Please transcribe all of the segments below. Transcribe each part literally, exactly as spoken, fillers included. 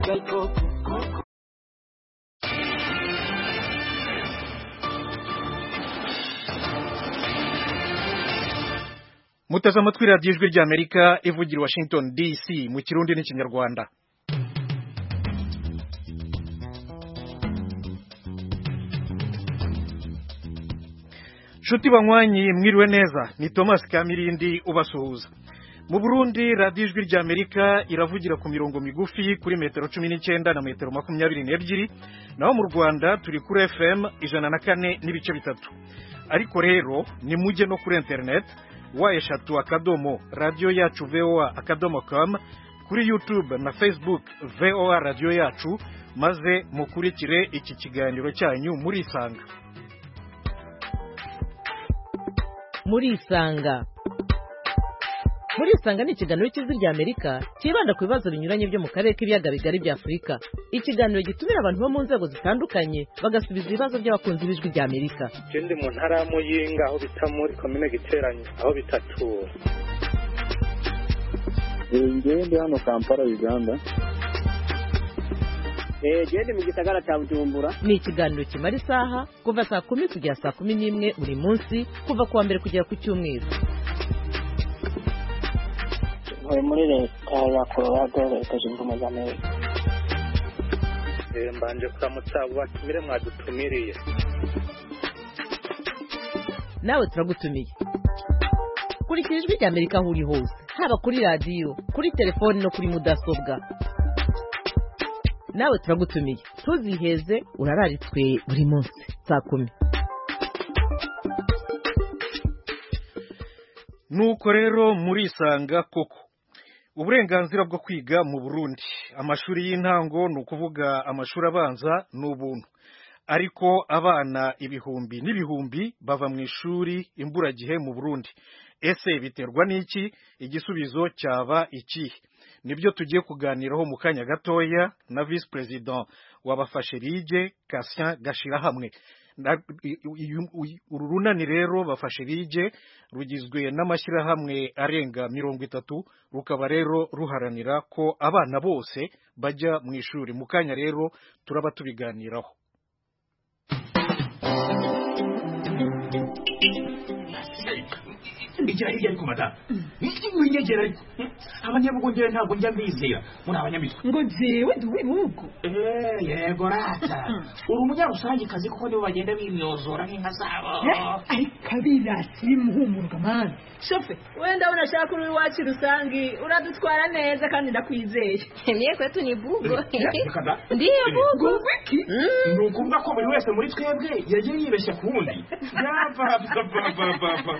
muteze amatwi radiyo ijwi ry'Amerika ivugira i Washington D C mu kirundi n'ikinyarwanda. Nshuti banywanyi mwiriwe neza, ni Thomas Kamirindi ubasuhuza. Mu Burundi radiyo ijwi ry'Amerika iravugira ku mirongo migufi kuri metero cumi n'icyenda na metero makumyabiri n'ebyiri, naho mu Rwanda turi kuri F M ijana na kane n'ibice bitatu. Ariko rero ni mujye no kuri internet wa eshatu akadomo radio yacu V O A akadomo com, kuri YouTube na Facebook V O A radio yacu, maze mukurikire iki kiganiro cyanyu muri Isanga. Muri Isanga Muri Isanga ni ikiganiro cy'ijwi ry'Amerika kibanda ku bibazo binyuranye byo mu karere k'ibiyaga bigari bya Afurika. Ikiganiro gitumira abantu bo mu nzego zitandukanye bagasubiza ibibazo by'abakunzi b'ijwi ry'Amerika. Ndi mu ntara ya Muyinga aho bita muri komine Giteranyi aho bitatura. Ngiye ndi hano Kampala Uganda. Eh gende mu gisagara cya Bujumbura. Ni ikiganiro kimara isaha kuva saa kumi kugera saa kumi n'imwe buri munsi kuva kuwa mbere kugera ku cyumweru. Muri leta ya Colorado leta zunze ubumwe za Amerika. Mbanje kuramutsa abo batumire mwadutumiriye. Nawe turagutumiye. Kurikira ijwi ry'Amerika aho uri hose, haba kuri radiyo, kuri telefoni no kuri mudasobwa. Nawe turagutumiye, tuziheze urararitswe buri munsi saa kumi. Nuko rero muri Isanga koko uburenganzira bwo kwiga mu Burundi, amashuri y'intango ni ukuvuga amashuri abanza n'ubuntu, ariko abana ibihumbi n'ibihumbi bava mu ishuri imburagihe mu Burundi. Ese biterwa n'iki? Igisubizo cyaba ikihe? Nibyo tugiye kuganiraho mu kanya gatoya na Vice President wabafashe rige Cassien Gashirahamwe. Uru runani rero bafashe rige rugizwe n'amashyirahamwe arenga mirongo itatu, rukaba rero ruharanira ko abana bose bajya mu ishuri. Mu kanya rero turaba tubiganiraho. Ndigira hirya ariko mata winyegera ariko abanyabugongera ntabwo njya mbizera muri abanyamitwe ngo jewe duwibugo eh yego rata uri umunyarusange kazi kuko nibo bagenda bimyozora nk'inka zabo ari kabirasi muhumurwa man shofe wenda unashaka uri wacu rusangi uradutwara neza kandi ndakwizeye niye kwetu ni bugo ndiye bugo wiki ni ukuvuga ko buri wese muri twebwe yagiye yibeshya ku wundi yava baba baba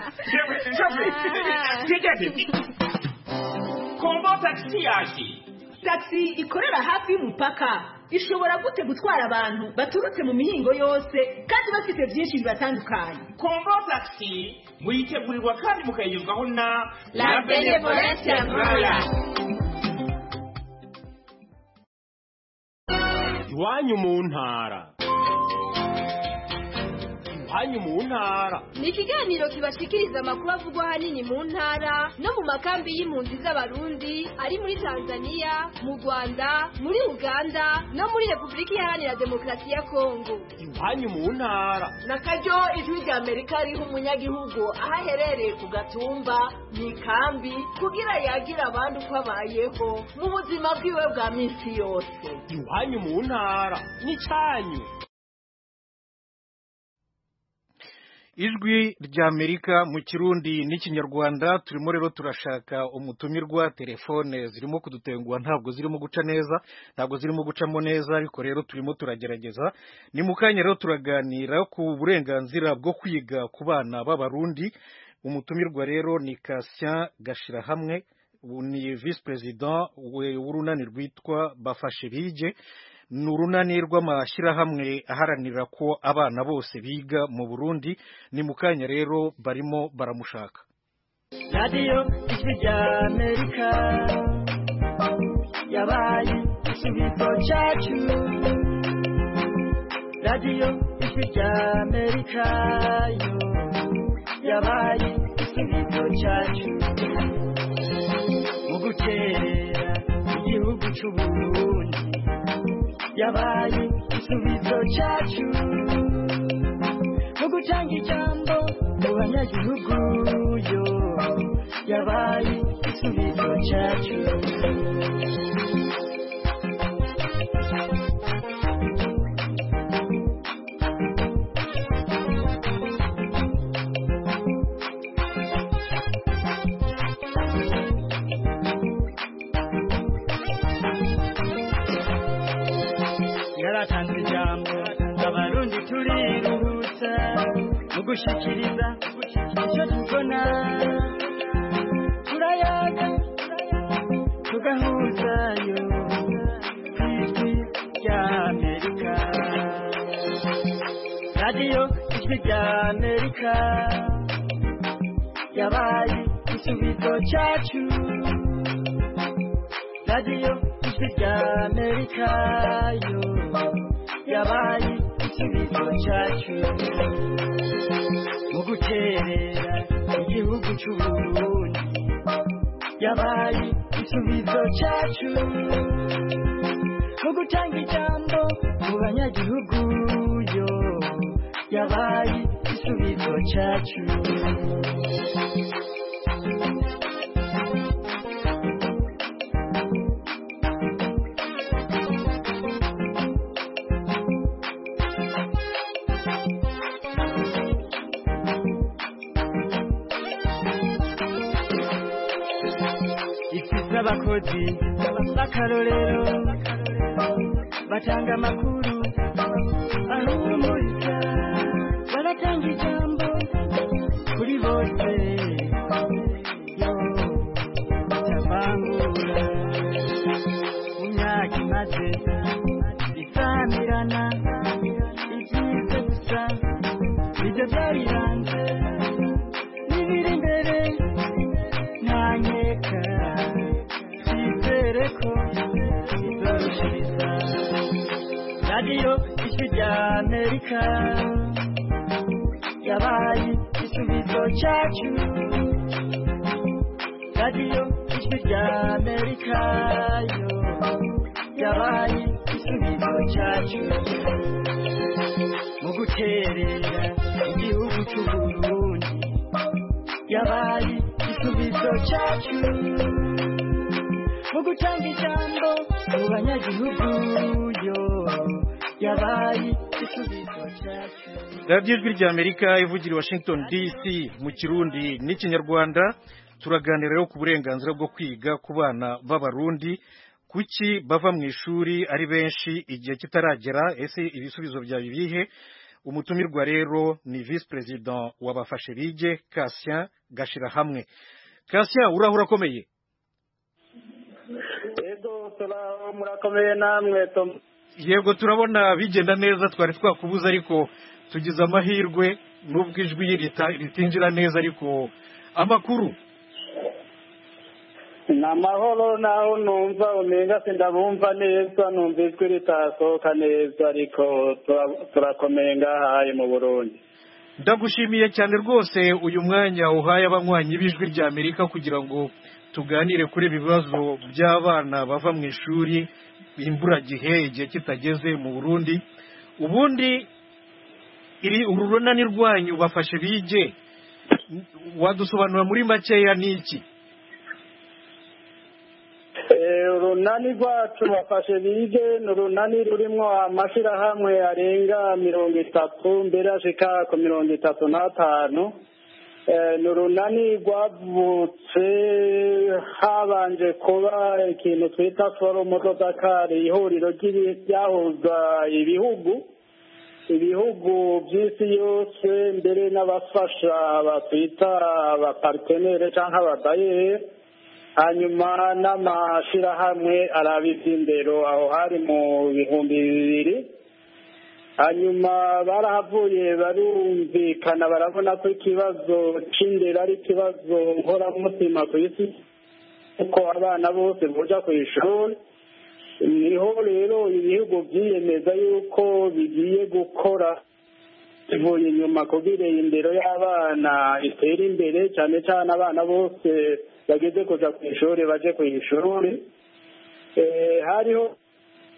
Kombo taxi yaje. Taxi ikorera hafi y'umupaka ishobora gute gutwara abantu baturutse mu mihingo yose kandi bafite byinshi bibatandukanye. Kombo taxi muyitegurirwa kandi mukayigezwaho na La Benevolence Royal. Iwanyu mu ntara. Iwanyu mu ntara. Ni ikiganiro kibashikiriza amakuru avugwa hanini mu ntara no mu makambi y'impunzi z'abarundi ari muri Tanzania, mu Rwanda, muri Uganda no muri Republika Iharanira Demokarasi ya Kongo. Iwanyu mu ntara. Nakaryo ijwi ry'Amerika riho umunyagihugu aho aherereye ku gatumba mu kambi kugira yagira abandi uko abayeho mu buzima bwiwe bwa minsi yose. Iwanyu mu ntara ni cyanyu. Ijwi ry'Amerika mu Kirundi n'ikinyarwanda turimo rero turashaka umutumirwa, telefone zirimo kudutenguha ntabwo zirimo guca neza, ntabwo zirimo gucamo neza, ariko rero turimo turagerageza. Ni mu kanya rero turaganira ku burenganzira bwo kwiga ku bana b'Abarundi. Umutumirwa rero ni Cassien Gashirahamwe, ni Vice President w'urunani rwitwa Bafashe Rige. Ni urunani rw'amashyirahamwe aharanira ko abana bose biga mu Burundi. Ni mu kanya rero barimo baramushaka. Radio Ijwi ry'Amerika yabaye igisubizo cyacu. Radio Ijwi ry'Amerika yo yabaye igisubizo cyacu. Mu gutera igihugu cy'u Burundi yabaye igisubizo cyacu mu gutanga ijambo mu banyagihugu yo yabaye igisubizo cyacu yaratanze ijambo abarundi turiruhutsa mu gushikiriza icyo tubona turayaga tugahuzayo ku ijwi rya amerika radiyo ijwi rya amerika yabaye igisubizo cyacu radiyo ijwi rya amerika yo yabaye igisubizo cyacu mu guterera igihugu cy'uburundi yabaye igisubizo cyacu mu gutanga ijambo mu banyagihugu yo yabaye igisubizo cyacu abakozi b'akarorero batanga amakuru ahumuriza baratanga ijambo kuri bose yo batavangura mu myaka imaze isamirana ibyiza gusa ibyo byariranze n'ibiri imbere nta nkeka radiyo ijwi rya amerika yabaye igisubizo cyacu radiyo ijwi rya amerika yo yabaye igisubizo cyacu mu guterera igihugu cy'uburundi yabaye igisubizo cyacu mu gutanga ijambo mu banyagihugu yo yabaye igisubizo cyacu radiyo ijwi rya amerika ivugira i washington dc mu kirundi n'ikinyarwanda turaganira rero ku burenganzira bwo kwiga ku bana b'abarundi kuki bava mu ishuri ari benshi igihe kitaragera ese ibisubizo byaba ibihe umutumirwa rero ni vice president wabafashe bige Cassien Gashirahamwe. Cassien urahura akomeye Ego turaho murakomeye namwe Tom. Yego turabona bigenda neza twari twakubuza ariko tugize amahirwe nubwo ijwi ritinjira neza ariko amakuru na mahoro naho numva umenga sindabumva neza numva ijwi ritasohoka neza ariko turakomeye ngahaye mu Burundi. Ndagushimiye cyane rwose uyu mwanya uhaye abanywanyi b'ijwi rya Amerika kugira ngo tuganire kuri ibibazo by'abana bava mu ishuri imburagihe igihe kitageze mu Burundi. Ubundi iri urunani rwanyu bafashe bige wadusobanura muri makeya niki? Urunani rwacu bafashe bige ni urunani rurimo amashirahamwe arenga mirongo itatu mbere ashika ku mirongo itatu n'atanu. Ni urunani rwavutse habanje kuba ikintu twita forumu do Dakar, ihuriro ryahuza ibihugu ibihugu by'isi yose mbere n'abafasha batwita abapartenere cyangwa ababayeri, hanyuma n'amashirahamwe arabiza indero aho hari mu bihumbi bibiri. Hanyuma barahavuye barumvikana barabona ko ikibazo c'indero ari ikibazo nkoramutima ku isi kuko abana bose boja ku ishuri. Niho rero ibihugu byiyemeza yuko bigiye gukora bivuye inyuma kugira indero y'abana itere imbere, cyane cyane abana bose bageze kuja ku ishuri baje ku ishuri. Hariho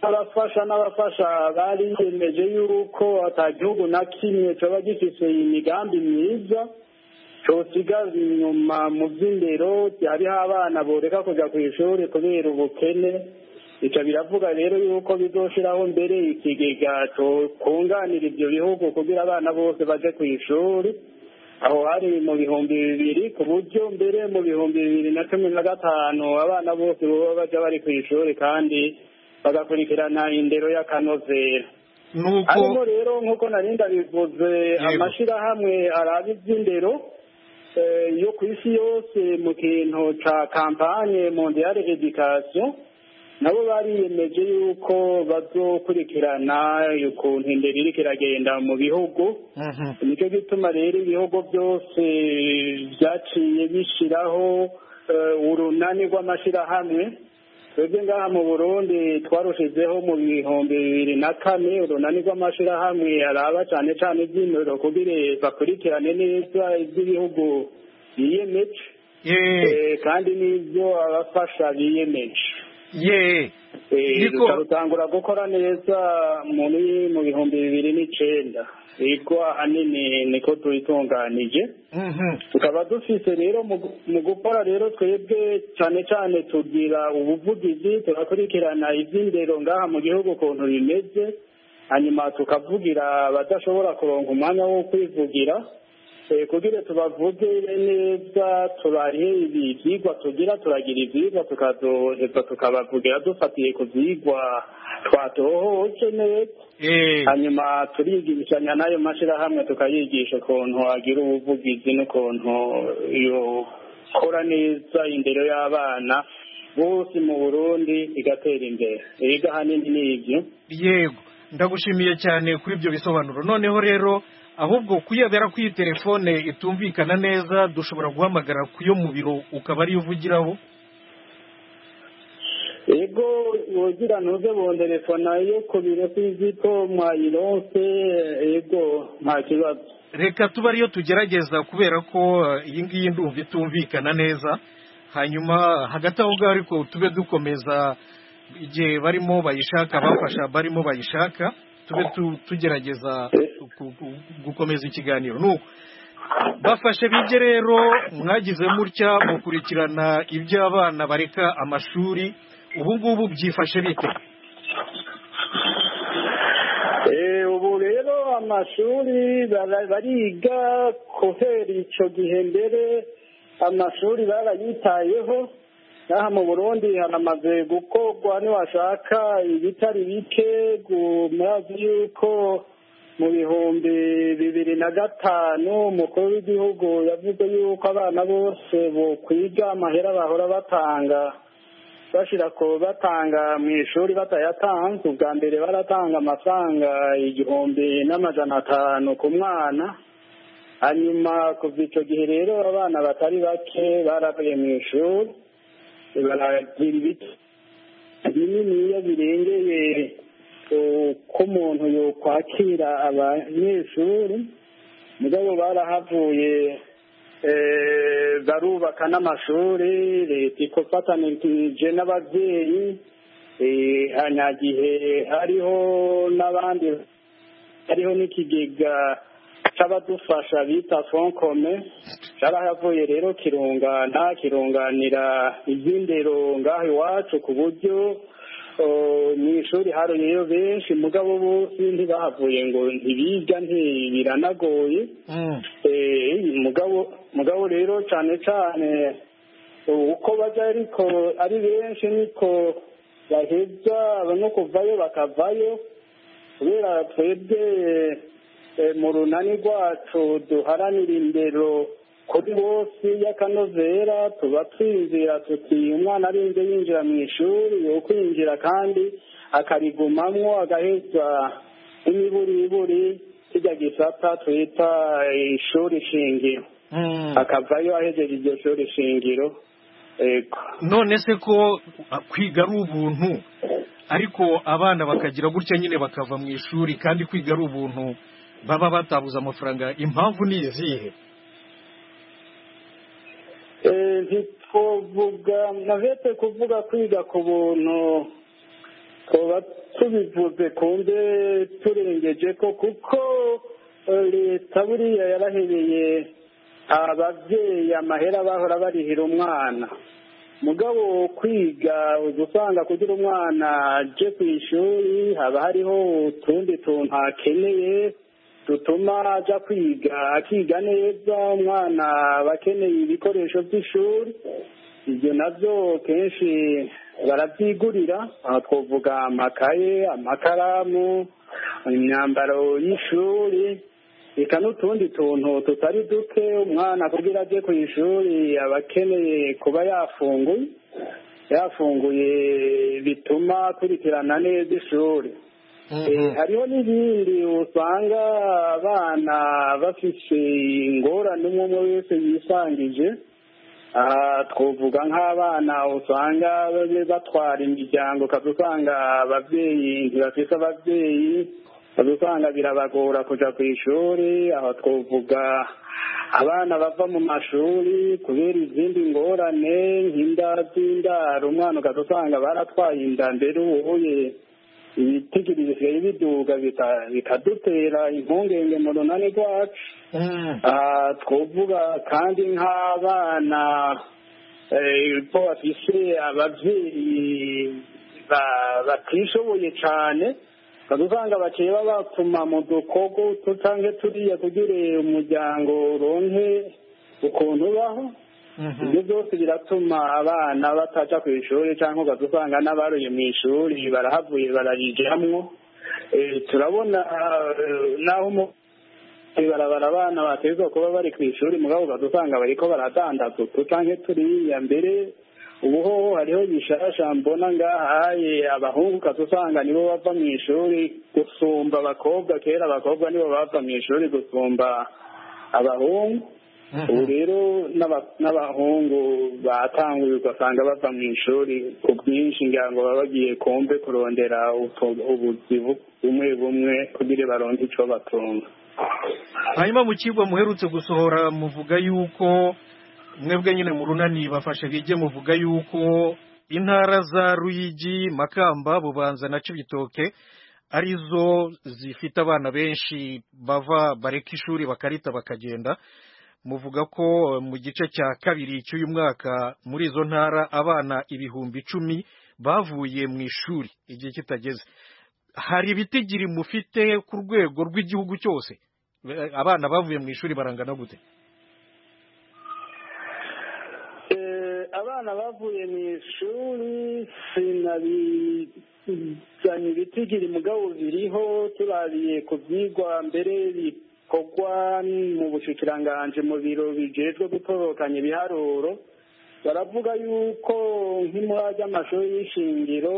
abafasha n'abafasha bariyemeje yuko ata gihugu na kimwe coba gifise imigambi myiza cosigaza inyuma mu vy'indero. Hariho abana boreka kuja kw'ishuri kubera ubukene, ico biravuga rero yuko bizoshiraho mbere ikigega kunganira ivyo bihugu kugira abana bose baje kw'ishuri. Aho hari mu bihumbi bibiri ku buryo mbere mu bihumbi bibiri na cumi na gatanu abana bose boba baja bari kw'ishuri kandi bagakurikirana indero y'akanovera. Ariko rero nk'uko nari ndabivuze, amashirahamwe araba ivy'indero yo ku isi yose mu kintu ca campagne mondiale education nabo bariyemeje yuko bazokurikirana ukuntu indero iriko iragenda mu bihugu. Nicyo gituma rero ibihugu byose vyaciye bishiraho urunani rw'amashirahamwe. Twebwe ngaha mu Burundi twarushizeho mu bihumbi bibiri na kane urunani rw'amashirahamwe araba cane cane ivy'indero kugira bakurikirane neza ivy'ibihugu biyemeje kandi n'ivyo abafasha biyemeje. ye niko rutangura gukora neza muri mu bihumbi bibiri n'icenda. Ego ahanini niko tuyitunganije. Tukaba dufise rero mu gukora rero twebwe cane cane tugira ubuvugizi, turakurikirana ivy'indero ngaha mu gihugu ukuntu bimeze, hanyuma tukavugira abadashobora kuronka umwanya wo kwivugira kugira tubavugire neza. Turahe ivyigwa tugira, turagira ivyigwa tukazoheza tukabavugira dufatiye ku vyigwa twatohoje neza. Hanyuma turigishanya n'ayo mashirahamwe tukayigisha ukuntu agira ubuvugizi n'ukuntu yokora neza indero y'abana bose mu Burundi igatera imbere. Ega hanini n'ivyo. Yego, ndagushimiye cyane kuri ibyo bisobanuro. Noneho rero ahubwo kuyabera kuri telefone itumvikana neza dushobora guhamagara kuyo mu biro ukaba ari uvugiraho. Ego wogira ntuze bonderefona yo ku biro kw'iziko mwayironse. Ego nta kibazo. Reka tuba ariyo tugerageza kubera ko iyi ngiyi ndumva itumvikana neza, hanyuma hagati aho ngaho ariko tube dukomeza igihe barimo bayishaka, bafasha barimo bayishaka, tube tugerageza gukomeza ikiganiro. Nuko bafashe bige rero mwagize mutya mukurikirana iby'abana bareka amashuri, ubu ngubu byifashe bite? Ubu rero amashuri bariga kubera ico gihe mbere amashuri barayitayeho. Naha mu Burundi haramaze gukorwa niwashaka ibitari bike. Murazi yuko mu bihumbi bibiri na gatanu umukuru w'igihugu yavuze yuko abana bose bo kwiga amahera bahora batanga bashira ko batanga mu ishuri batayatanze. Ubwa mbere baratanga amafaranga igihumbi n'amajana atanu ku mwana, hanyuma kuva ico gihe rero abana batari bake baravuye mu ishuri baragira ibiti bininiya birengeye ko umuntu yokwakira abanyeshuri. Mugabo barahavuye barubaka n'amashuri, leta ikofatanije n'abavyeyi. Hanyagihe hariho n'abandi, hariho n'ikigega c'abadufasha bita Fonds Commun, carahavuye rero kirungana kirunganira ivy'indero ngaho iwacu ku buryo mw'ishuri haroyeyo benshi. Mugabo bose ntibahavuye ngo ntibiga ntibiranagoye. mugabo mugabo rero cane cane uko baja ariko ari benshi niko baheza no kuvayo bakavayo, kubera twebwe mu runani rwacu duharanira indero kuri bose y'akanovera. Tuba twinjira tuti umwana arinze yinjira mu ishuri yo kwinjira kandi akarigumamwo agaheza imiburiburi kijya gisata twita ishuri shingiro, akavayo ahejeje iryo shuri shingiro. None se ko kwiga ari ubuntu ariko abana bakagira gutya nyine bakava mu ishuri kandi kwiga ari ubuntu baba batabuza amafaranga, impamvu ni izihe? ntitwovuga navete kuvuga kwiga ku buntu tuba tubivuze kunde turengeje ko kuko leta buriya yarahebeye ababyeyi amahera bahora barihira umwana mugabo kwiga usanga kugira umwana aje ku ishuri haba hariho utundi tuntu akeneye dutuma ajya kwiga akiga neza umwana aba akeneye ibikoresho by'ishuri ibyo nabyo kenshi barabyigurira aho twavuga amakaye amakaramu imyambaro y'ishuri reka n'utundi tuntu tutari duke umwana kugira ajye ku ishuri aba akeneye kuba yafunguye yafunguye bituma akurikirana neza ishuri hariho n'ibindi usanga abana bafite ingorane umwe umwe wese yisangije aha twavuga nk'abana usanga batwara imiryango ukaza usanga ababyeyi ntibafite ababyeyi ukaza usanga birabagora kujya ku ishuri aho twavuga abana bava mu mashuri kubera izindi ngorane nk'inda z'indaro umwana ukaza usanga baratwaye inda mbere ubuye ibitigiri bisigaye biduga bikadutera impungenge mu runani rwacu twavuga kandi nk'abana ko bafise ababyeyi batishoboye cyane usanga baciye babatuma mu dukogo tutange turiya kugira umuryango uronke ukuntu ubaho ibyo byose biratuma abana bataja ku ishuri cyangwa ugasanga n'abaruye mu ishuri barahavuye bararijamwo turabona naho barabara abana bategerezwa kuba bari ku ishuri mugabo ugasanga bariko baradandaza utu canke turiya mbere ubu hoho hariho bishasha mbona ngahaye abahungu ukazusanga nibo bava mu ishuri gusumba abakobwa kera abakobwa nibo bava mu ishuri gusumba abahungu ubu rero n'abahungu batanguye ugasanga bava mu ishuri ku bwinshi ngira ngo baba bagiye kumbe kurondera ubuzi bumwe bumwe kugira baronke ico batunga. Hanyuma mu kigo muherutse gusohora muvuga yuko mwebwe nyine mu runani bafashe bige muvuga yuko intara za Ruyigi, Makamba, Bubanza na Cibitoke arizo zifite abana benshi bava bareka ishuri bakarita bakagenda. Muvuga ko mu gice cya kabiri cy'uyu mwaka muri izo ntara abana ibihumbi icumi bavuye mu ishuri igihe kitageze. Hari ibitigiri mufite ku rwego rw'igihugu cyose abana bavuye mu ishuri barangana gute? Abana bavuye mu ishuri sinabizanye ibitigiri mugabo biriho turabiye ku byigwa mbere bikorwa mu bushikiranganje mu biro bijejwe gutorokanya ibiharuro baravuga yuko nk'imura ry'amashuri y'ishingiro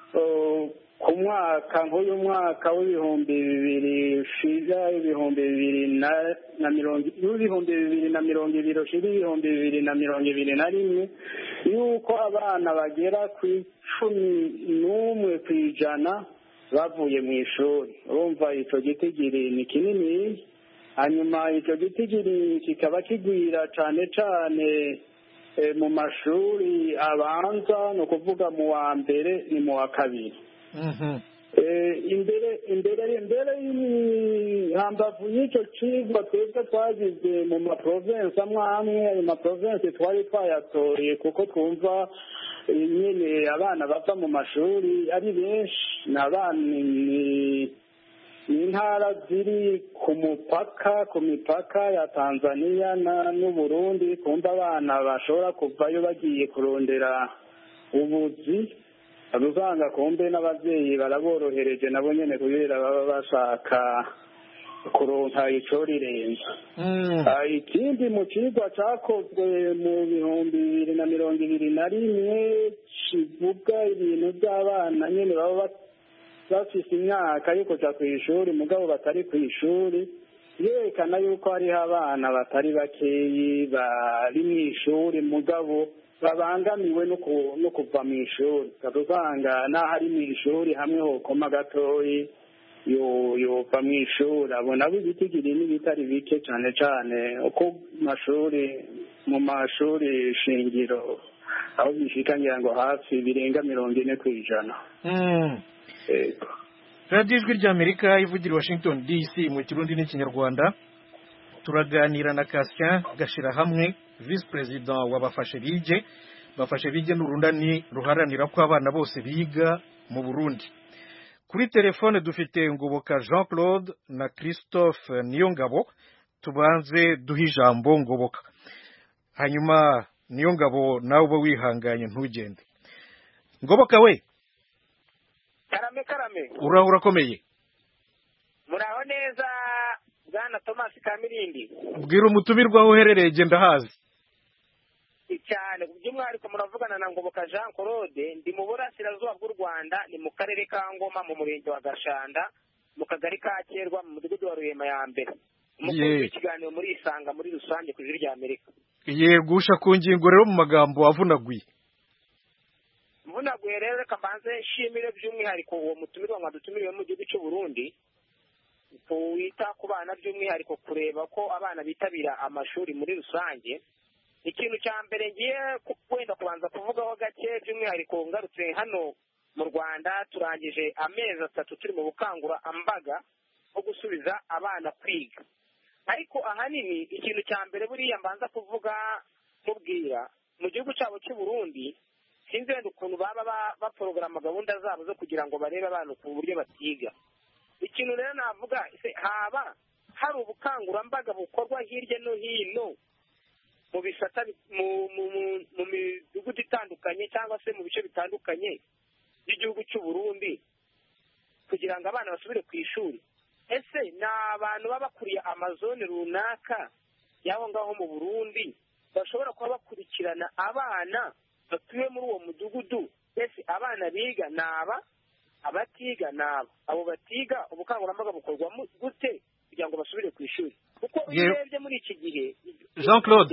ku mwaka nk'uyu mwaka w'ibihumbi bibiri ushira ibihumbi bibiri na mirongo ibihumbi bibiri na mirongo ibiri ushira ibihumbi bibiri na mirongo ibiri na rimwe yuko abana bagera ku icumi n'umwe ku ijana bavuye mu ishuri. Urumva ico gitigiri ni kinini, hanyuma ico gitigiri kikaba kigwira cane cane mu mashuri abanza, ni ukuvuga mu wa mbere ni mu wa kabiri. imbere imbere imbere hambavu y'icyo cigwa twebwe twagize mu maprovensi amwe amwe ayo maprovensi twari twayatoye kuko twumva nyine abana bava mu mashuri ari benshi ni abana ni intara ziri ku mupaka ku mipaka ya Tanzania n'Uburundi kumva abana bashobora kuvayo bagiye kurondera ubuzi abuvanga kumbe n'abavyeyi baraborohereje nabo nyene kubera baba bashaka kuronka ico rirenza. Ikindi mu cigwa cakozwe mu bihumbi bibiri na mirongo ibiri na rimwe kivuga ibintu by'abana nyene baba bafise imyaka yo kuja kw'ishuri mugabo batari kw'ishuri, yerekana yuko hariho abana batari bakeyi bari mw'ishuri mugabo babangamiwe no kuva mu ishuri. Ukazusanga n'aho ari mu ishuri hamwe hokoma gatoyi yova mu ishuri. Abo nabo ibitigiri n'ibitari bike cane cane uko mashuri mu mashuri shingiro aho bishika ngira ngo hafi birenga mirongo ine kw'ijana. radiyo ijwi ry'amerika ivugira Washington D C mu kirundi n'ikinyarwanda turaganira na Cassien Gashirahamwe vice president wa Bafashe Bige. Bafashe Bige n'urundani ruharanira ko abana bose biga mu Burundi. Kuri telefone dufite Ngoboka Jean Claude na Christophe Niyongabo. Tubanze duha ijambo Ngoboka, hanyuma Niyongabo nawe uba wihanganye ntugende. Ngoboka we, karame karame, uraho urakomeye? muraho neza bwana Thomas Kamirindi. Bwira umutumirwa aho uherereye, genda hazi cyane. By'umwihariko muravugana na Ngoboka Jean Claude, ndi mu burasirazuba bw'u Rwanda, ni mu karere ka Ngoma mu murenge wa Gashanda mu kagari ka Kerwa mu mudugudu wa Ruhema ya mbere. Umukozi w'ikiganiro muri Isanga muri rusange ku ijwi ry'Amerika. Yegusha ku ngingo rero mu magambo avunaguye. Mvunaguye rero reka mbanze nshimire by'umwihariko uwo mutumirwa mwadutumiriwe mu gihugu cy'u Burundi, wita ku bana by'umwihariko kureba ko abana bitabira amashuri muri rusange. Ikintu cya mbere ngiye wenda kubanza kuvugaho gake by'umwihariko ngarutse hano mu Rwanda turangije amezi atatu turi mu bukangurambaga bwo gusubiza abana kwiga. Ariko ahanini ikintu cya mbere buriya mbanza kuvuga mubwira mu gihugu cyabo cy'u Burundi, sinzi wenda ukuntu baba baporogaramu gahunda zabo zo kugira ngo barebe abana ku buryo batiga. Ikintu rero navuga haba hari ubukangurambaga bukorwa hirya no hino mu bisata mu midugudu itandukanye cyangwa se mu bice bitandukanye by'igihugu cy'u Burundi kugira ngo abana basubire ku ishuri. Ese ni abantu baba bakuriye amazone runaka y'aho ngaho mu Burundi bashobora kuba bakurikirana abana batuye muri uwo mudugudu? Ese abana biga naba, abatiga naba, abo batiga ubukangurambaga bukorwa gute kugira ngo basubire ku ishuri? Kuko urebye muri iki gihe Jean Claude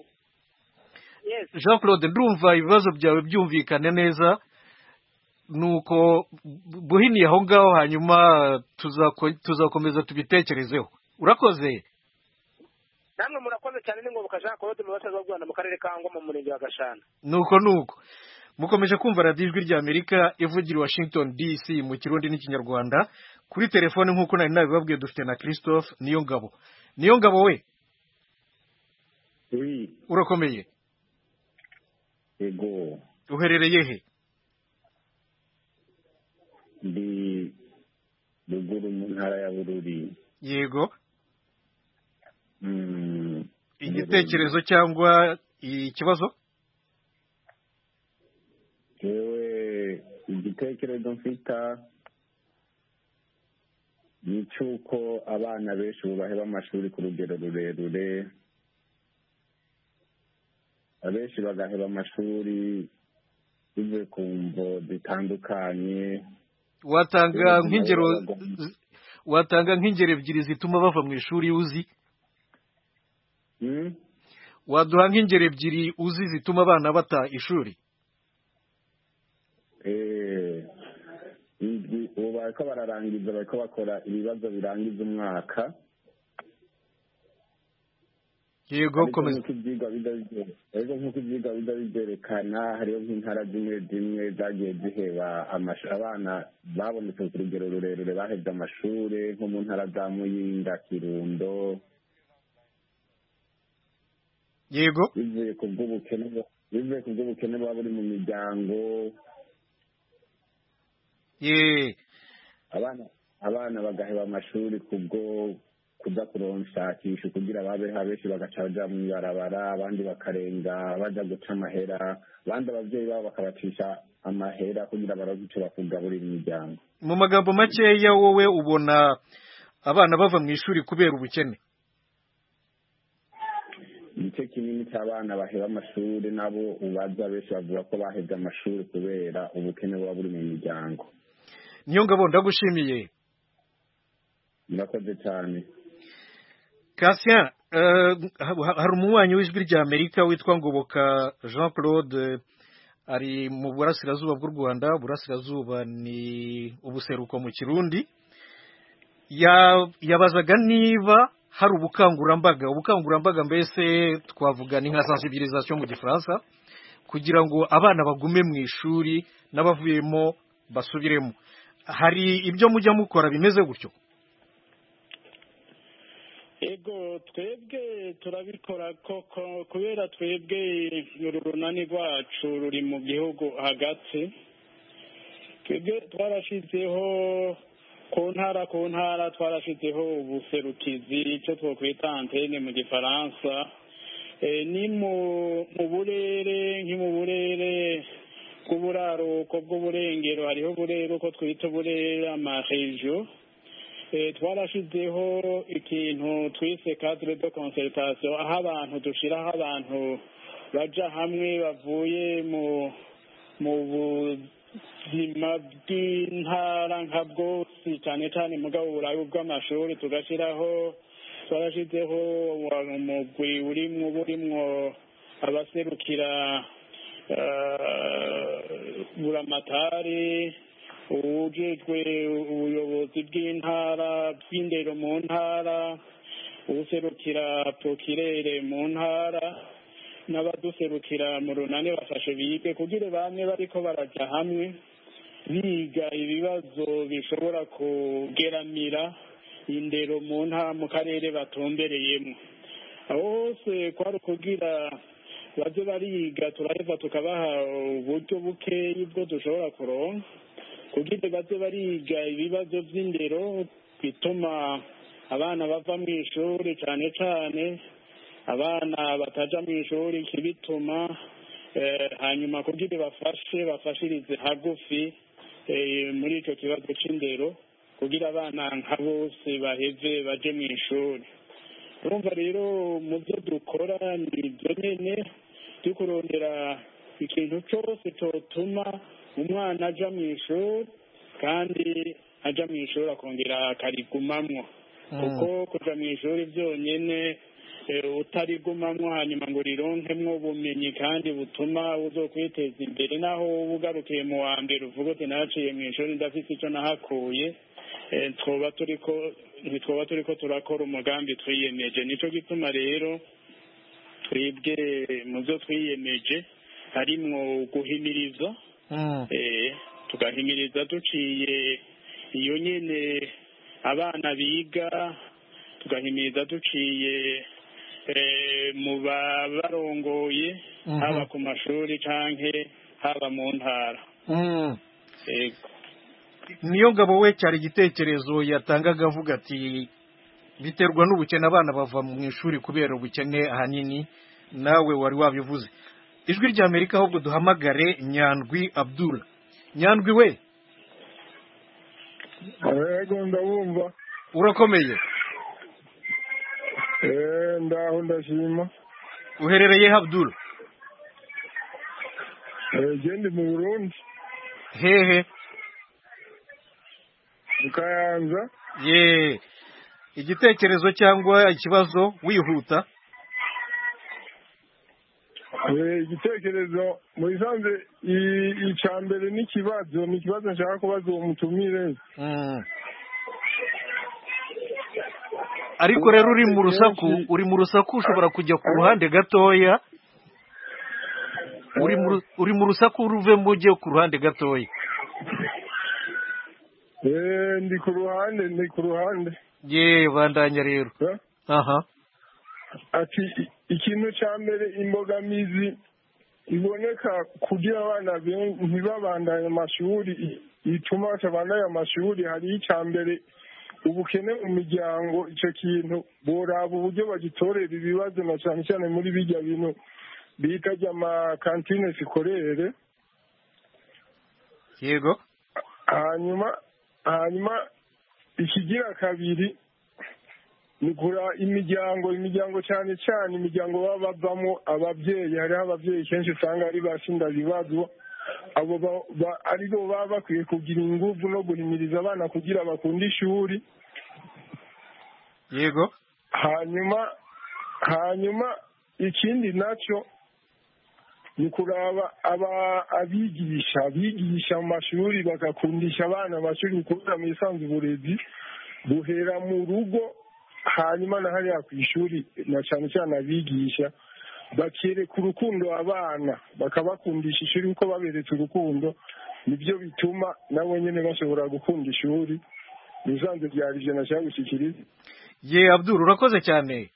Jean Claude ndumva ibibazo byawe byumvikane neza, nuko buhiniye aho ngaho hanyuma tuzakomeza tubitekerezeho. Urakoze. Namwe murakoze cyane. Ni Ngoboka Jean Claude mu basaza b'u Rwanda mu karere ka Ngoma mu murenge wa Gashana. Nuko nuko mukomeje kumva radiyo ijwi ry'Amerika ivugira Washington D C mu kirundi n'ikinyarwanda. Kuri telefone nk'uko nari nabibabwiye dufite na Christophe Niyongabo. Niyongabo we, oui, urakomeye? Yego. Uherereye he? Ndi ruguru mu ntara ya Bururi. Yego. Mm, igitekerezo cyangwa ikibazo? Yewe igitekerezo mfita ni cyuko abana benshi baheba amashuri ku rugero rurerure, abenshi bagaheba amashuri bivuye ku mvo zitandukanye. Watanga nk'ingero watanga nk'ingero ebyiri zituma bava mu ishuri uzi? Hmm? Waduha nk'ingero ebyiri uzi zituma abana bata ishuri? Eh, ubu bariko bararangiza, bariko bakora ibibazo birangiza umwaka. Yego, komeza. Ariko nk'uko ibyigwa biza bibyerekana, hariho nk'intara zimwe zimwe zagiye ziheba amashuri, abana babonetse ku rugero rurerure bahebye amashuri nko mu ntara za Muyinga, Kirundo. Yego. bivuye ku bw'ubukene bivuye ku bw'ubukene buba buri mu miryango. Ye abana abana bagaheba amashuri kubwo kuza kuronshakisha kugira babe habeshi bagaca baja mu ibarabara, abandi bakarenga baja guca amahera, abandi abavyeyi babo bakabacisha amahera kugira baronke ico bakugaburira imiryango. Mu magambo makeya wowe ubona abana bava mu ishuri kubera ubukene? Igice kinini cy'abana baheba amashuri nabo ubaza benshi bavuga ko bahebye amashuri kubera ubukene buba buri mu miryango. Niyongabo ndagushimiye. Murakoze cyane. Cassien, hari umunywanyi w'ijwi ry'Amerika witwa Ngoboka Jean Claude, ari mu burasirazuba bw'u Rwanda. Burasirazuba ni ubuseruko mu Kirundi. Yabazaga niba hari ubukangurambaga ubukangurambaga mbese twavuga ni nka sensibilisation mu Gifaransa, kugira ngo abana bagume mu ishuri n'abavuyemo basubiremo. hari ibyo mujya mukora bimeze gutyo? ego twebwe turabikora koko kubera twebwe uru runani rwacu ruri mu gihugu hagati. Twebwe twarashizeho ku ntara ku ntara twarashizeho ubuserukizi icyo twokwita antene mu gifaransa. Ni mu burere nk'i mu burere bw'uburaruko bw'uburengero hariho uburere uko twita uburere amaregiyo. Twarashizeho ikintu twise cadre de concertation aho abantu dushiraho abantu baja hamwe bavuye mu mu buzima bw'intara nka bwose cyane cyane mugabo uburayi bw'amashuri tugashiraho twarashizeho umugwi urimwo burimwo abaserukira buramatari ujejwe ubuyobozi bw'intara bw'indero mu ntara userukira prokirere mu ntara n'abaduserukira mu runani bafashe bige kugira bamwe bariko baraja hamwe biga ibibazo bishobora kugeramira indero mu ntara mu karere batumbereyemo. Aho hose kwari kugira baje bariga turaheza tukabaha uburyo bukeyi bwo dushobora kuronka kugira baze bariga ibibazo by'indero bituma abana bava mu ishuri cyane cyane abana bataja mu ishuri kibituma hanyuma kugira bafashe bafashirize hagufi muri icyo kibazo cy'indero kugira abana nka bose baheze baje mu ishuri. Urumva rero mu byo dukora ni ibyo nyine byo kurondera ikintu cyose cyotuma umwana aja mu ishuri kandi aja mu ishuri akongera akarigumamwo kuko kuja mu ishuri byonyine utarigumamwo hanyuma ngo rironkemwo ubumenyi kandi butuma uzokwiteza imbere naho wowe ugarukiye mu wa mbere uvuga uti naciye mu ishuri ndafise icyo nahakuye twoba turiko ntitwoba turiko turakora umugambi twiyemeje. Nico gituma rero twebwe mu byo twiyemeje harimwo guhimiriza tugahimiriza duciye iyo nyene abana biga tugahimiriza duciye mu barongoye haba ku mashuri canke haba mu ntara. Niyo ngabo we cyari igitekerezo yatangaga avuga ati biterwa n'ubukene abana bava mu ishuri kubera ubukene ahanini nawe wari wabivuze. Ijwi rya Amerika ahubwo duhamagare Nyandwi Abdul. Nyandwi we Yego ndabumva. Urakomeye? Eh ndaho ndashima. Uherereye Abdul? Eh gende mu Burundi. Hehe. Mukayanza. Ye. Igitekerezo cyangwa ikibazo wihuta? Eh igitekerezo muri sanze icambere n'ikibazo n'ikibazo nshaka kubaza uwo mutumire. Mm. Ariko rero uri mu rusaku uri mu rusaku ushobora kujya ku ruhande gatoya. Uri mu uri mu rusaku uruve mujye ku ruhande gatoya. Eh ndi ku ruhande ndi ku ruhande. Ye bandanya rero. Aha. Ati ikintu cya mbere imbogamizi iboneka kugira abana ntibabandanye amashuri ituma batabandanya amashuri hari icya mbere ubukene mu miryango icyo kintu boraba uburyo bagitorera ibibazo na cyane cyane muri bijya bintu bita amakantine sikorere. Yego. Hanyuma hanyuma ikigira kabiri ni kura imiryango imiryango cyane cyane imiryango baba bavamo ababyeyi hariho ababyeyi kenshi usanga ari bashinda bibazo abo aribo baba bakwiye kugira ingufu no guhimiriza abana kugira bakunde ishuri. Yego. Hanyuma hanyuma ikindi nacyo ni kuraba aba abigisha abigisha mu mashuri bagakundisha abana amashuri kubera mu isanzwe uburezi buhera mu rugo hanyuma na hariya ku ishuri na cyane cyane abigisha bakereka urukundo abana bakabakundisha ishuri kuko baberetse urukundo nibyo bituma nabo nyine bashobora gukunda ishuri bisanzwe byari ijana cyangwa gushyikiriza. ye Abdul urakoze cyane.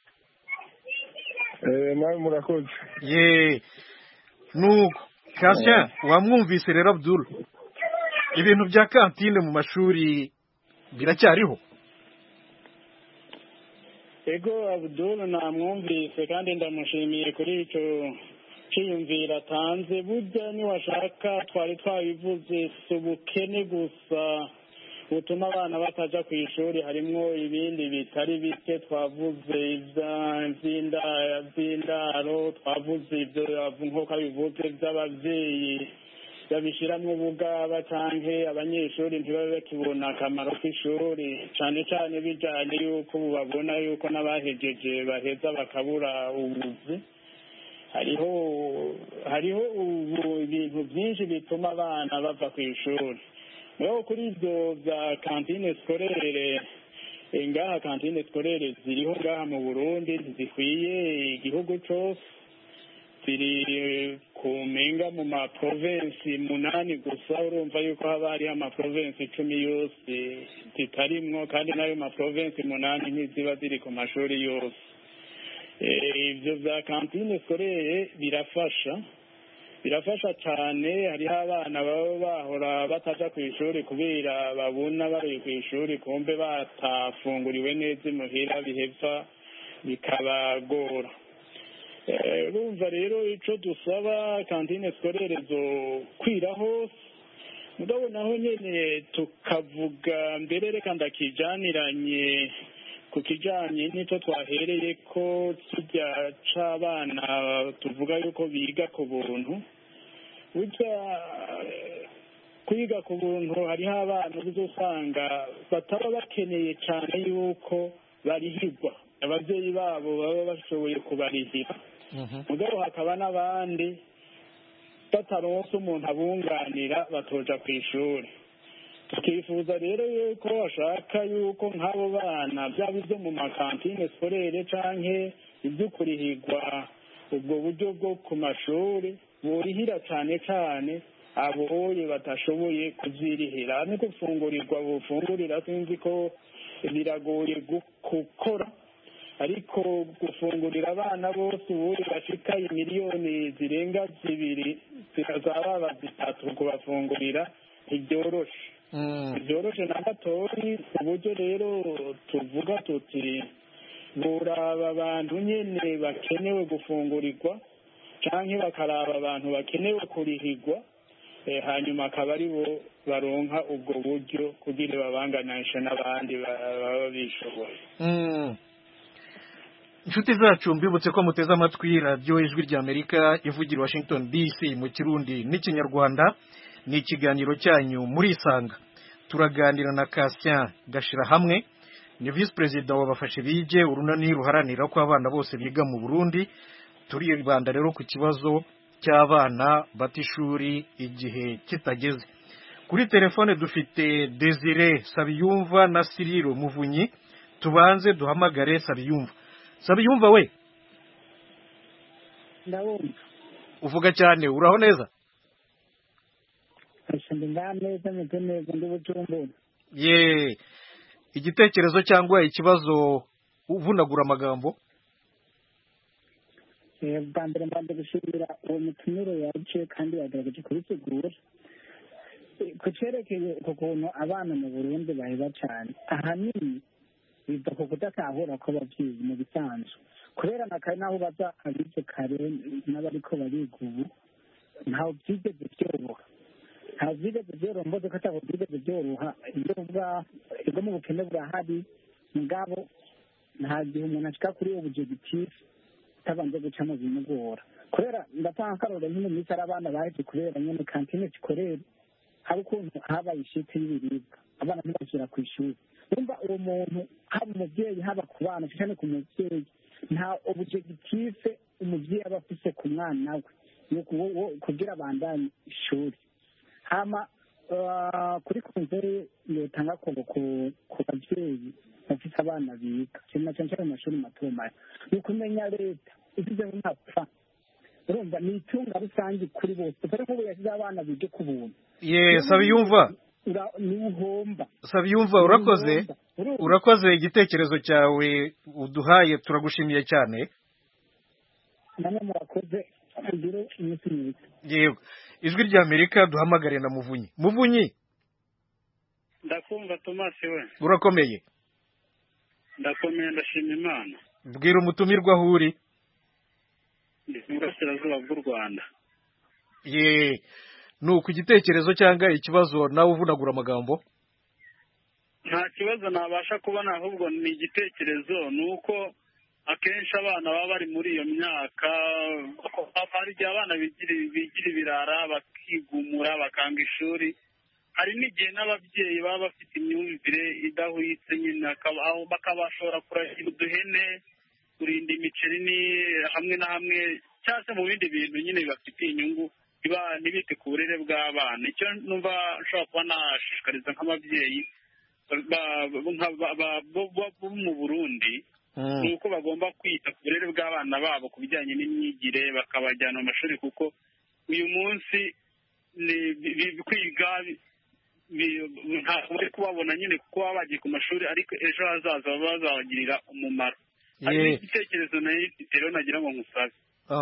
eh nawe murakoze. ye nuko Kasha wamwumvise rero Abdul, ibintu bya kantine mu mashuri biracyariho? ego Abdul namwumvise kandi ndamushimiye kuri icyo cyiyumvira atanze. burya niwashaka twari twabivuze si ubukene gusa butuma abana bataja ku ishuri, harimwo ibindi bitari bike. twavuze iby'indaro, twavuze ibyo nk'uko bivuze by'ababyeyi babishyiramo ubugaba canke abanyeshuri ntibabe bakibona akamaro k'ishuri, cyane cyane bijyanye yuko babona yuko n'abahejeje baheza bakabura ubuzi. hariho hariho ubu ibintu byinshi bituma abana bava ku ishuri. rero kuri ibyo bya kantine sikorere, ngaha kantine sikorere ziriho ngaha mu Burundi, ntizikwiye igihugu cyose, ziri ku mpinga mu maprovensi munani gusa. urumva yuko haba hariho amaprovensi icumi yose zitarimwo, kandi n'ayo maprovensi munani ntiziba ziri ku mashuri yose. ibyo bya kantine sikorere birafasha birafasha cyane. hariho abana baba bahora bataja ku ishuri kubera babona bari ku ishuri kumbe batafunguriwe neza imuhira, biheva bikabagora. urumva rero icyo dusaba kantine sikorere zo kwira hose, mugabo naho nyine tukavuga mbere, reka ndakijaniranye ku kijanye n'icyo twahereye ko kijya c'abana tuvuga yuko biga ku buntu. burya kwiga ku buntu hariho abana uzosanga bataba bakeneye cyane yuko barihirwa, ababyeyi babo baba bashoboye kubarihira. mugabo hakaba n'abandi bataronse umuntu abunganira batoja ku ishuri. tukifuza rero yuko bashaka yuko nk'abo bana byaba ibyo mu makantine sikorere canke ibyo kurihirwa ubwo buryo bwo ku mashuri, borihira cyane cyane aboye batashoboye kuzirihira. ni gufungurirwa bufungurira, sinzi ko biragoye gukora, ariko gufungurira abana bose ubuye bashika miliyoni zirenga zibiri zikazaba zitatu kubafungurira ntibyoroshe. byoroshe na gatoyi. uburyo rero tuvuga tuti buraba abantu nyene bakenewe gufungurirwa canke bakaraba abantu bakenewe kurihirwa, hanyuma akaba ari bo baronka ubwo buryo kugira babanganishe n'abandi baba bishoboye. inshuti zacu mbibutse ko muteze amatwi radiyo ijwi ry'Amerika ivugira Washington D C mu Kirundi n'Ikinyarwanda. ni ikiganiro cyanyu murisanga. turaganira na Kasien Gashirahamwe, ni vice perezida wabafashe bige urunani ruharanira ko abana bose biga mu Burundi. turibanda rero ku kibazo cy'abana bata ishuri igihe kitageze. kuri telefone dufite Desire Sabiyumva na Cyril Muvunyi. tubanze duhamagare Sabiyumva. Sabiyumva we, ndabumva. uvuga cyane, uraho neza? ye igitekerezo cyangwa ikibazo uvunagura amagambo? bwa mbere mbanza gushimira uwo mutumire yaje kandi yagaragaje kubisigura ku cyerekeye ku kuntu abana mu Burundi baheba cyane. ahanini biva ku kudatahura ko ababyeyi mu bisanzwe, kubera na kare naho baza abize kare n'abariko bariga ubu ntawe byigeze byoroha ntawe byigeze byoroha mboze ko atabo byigeze byoroha. ibyo bwa ibyo mu bukene burahari, mugabo nta gihe umuntu ashika kuri ubu objectif tabanze guca mu bimugora. kubera ndatanga akarore nk'ino minsi ari abana baje kubera nyene kantine zikorera hari ukuntu habaye ishite y'ibiribwa, abana ntibashyira ku ishuri. urumva uwo muntu haba umubyeyi haba ku bana cyane ku mubyeyi nta objectif umubyeyi aba afise ku mwana we kugira abandanye ishuri. hama kuri konzere yotanga ko ku babyeyi bafite abana biga cyane cyane mu mashuri mato mato, ni ukumenya leta ifite nk'amapfa urumva ni itunga rusange kuri bose dore nk'ubu yashyize abana bige ku buntu ye Sabiyumva ni uhomba Sabiyumva urakoze urakoze igitekerezo cyawe uduhaye turagushimiye cyane namwe murakoze agire iminsi myiza yego ijwi rya Amerika duhamagare na Muvunyi Muvunyi ndakumva Thomas we urakomeye ndakomeye ndashima Imana bwira umutumirwa aho uri ndi mu burasirazuba bw'u Rwanda ye nuko igitekerezo cyangwa ikibazo nawe uvunagura amagambo nta kibazo nabasha kubona ahubwo ni igitekerezo ni uko akenshi abana baba bari muri iyo myaka hari igihe abana bigira ibirara bakigumura bakanga ishuri hari n'igihe n'ababyeyi baba bafite imyumvire idahwitse nyine bakabashobora kurahira uduhene kurinda imiceri ni hamwe na hamwe cyangwa se mu bindi bintu nyine bibafitiye inyungu ntibite ku burere bw'abana icyo numva nshobora kuba nashishikariza nk'ababyeyi bo mu Burundi ni uko bagomba kwita ku burere bw'abana babo ku bijyanye n'imyigire bakabajyana mu mashuri kuko uyu munsi kwiga ntabwo bari kubabona nyine kuko baba bagiye ku mashuri ariko ejo hazaza baba bazabagirira umumaro hari n'igitekerezo nayo mfite rero nagira ngo nkusabe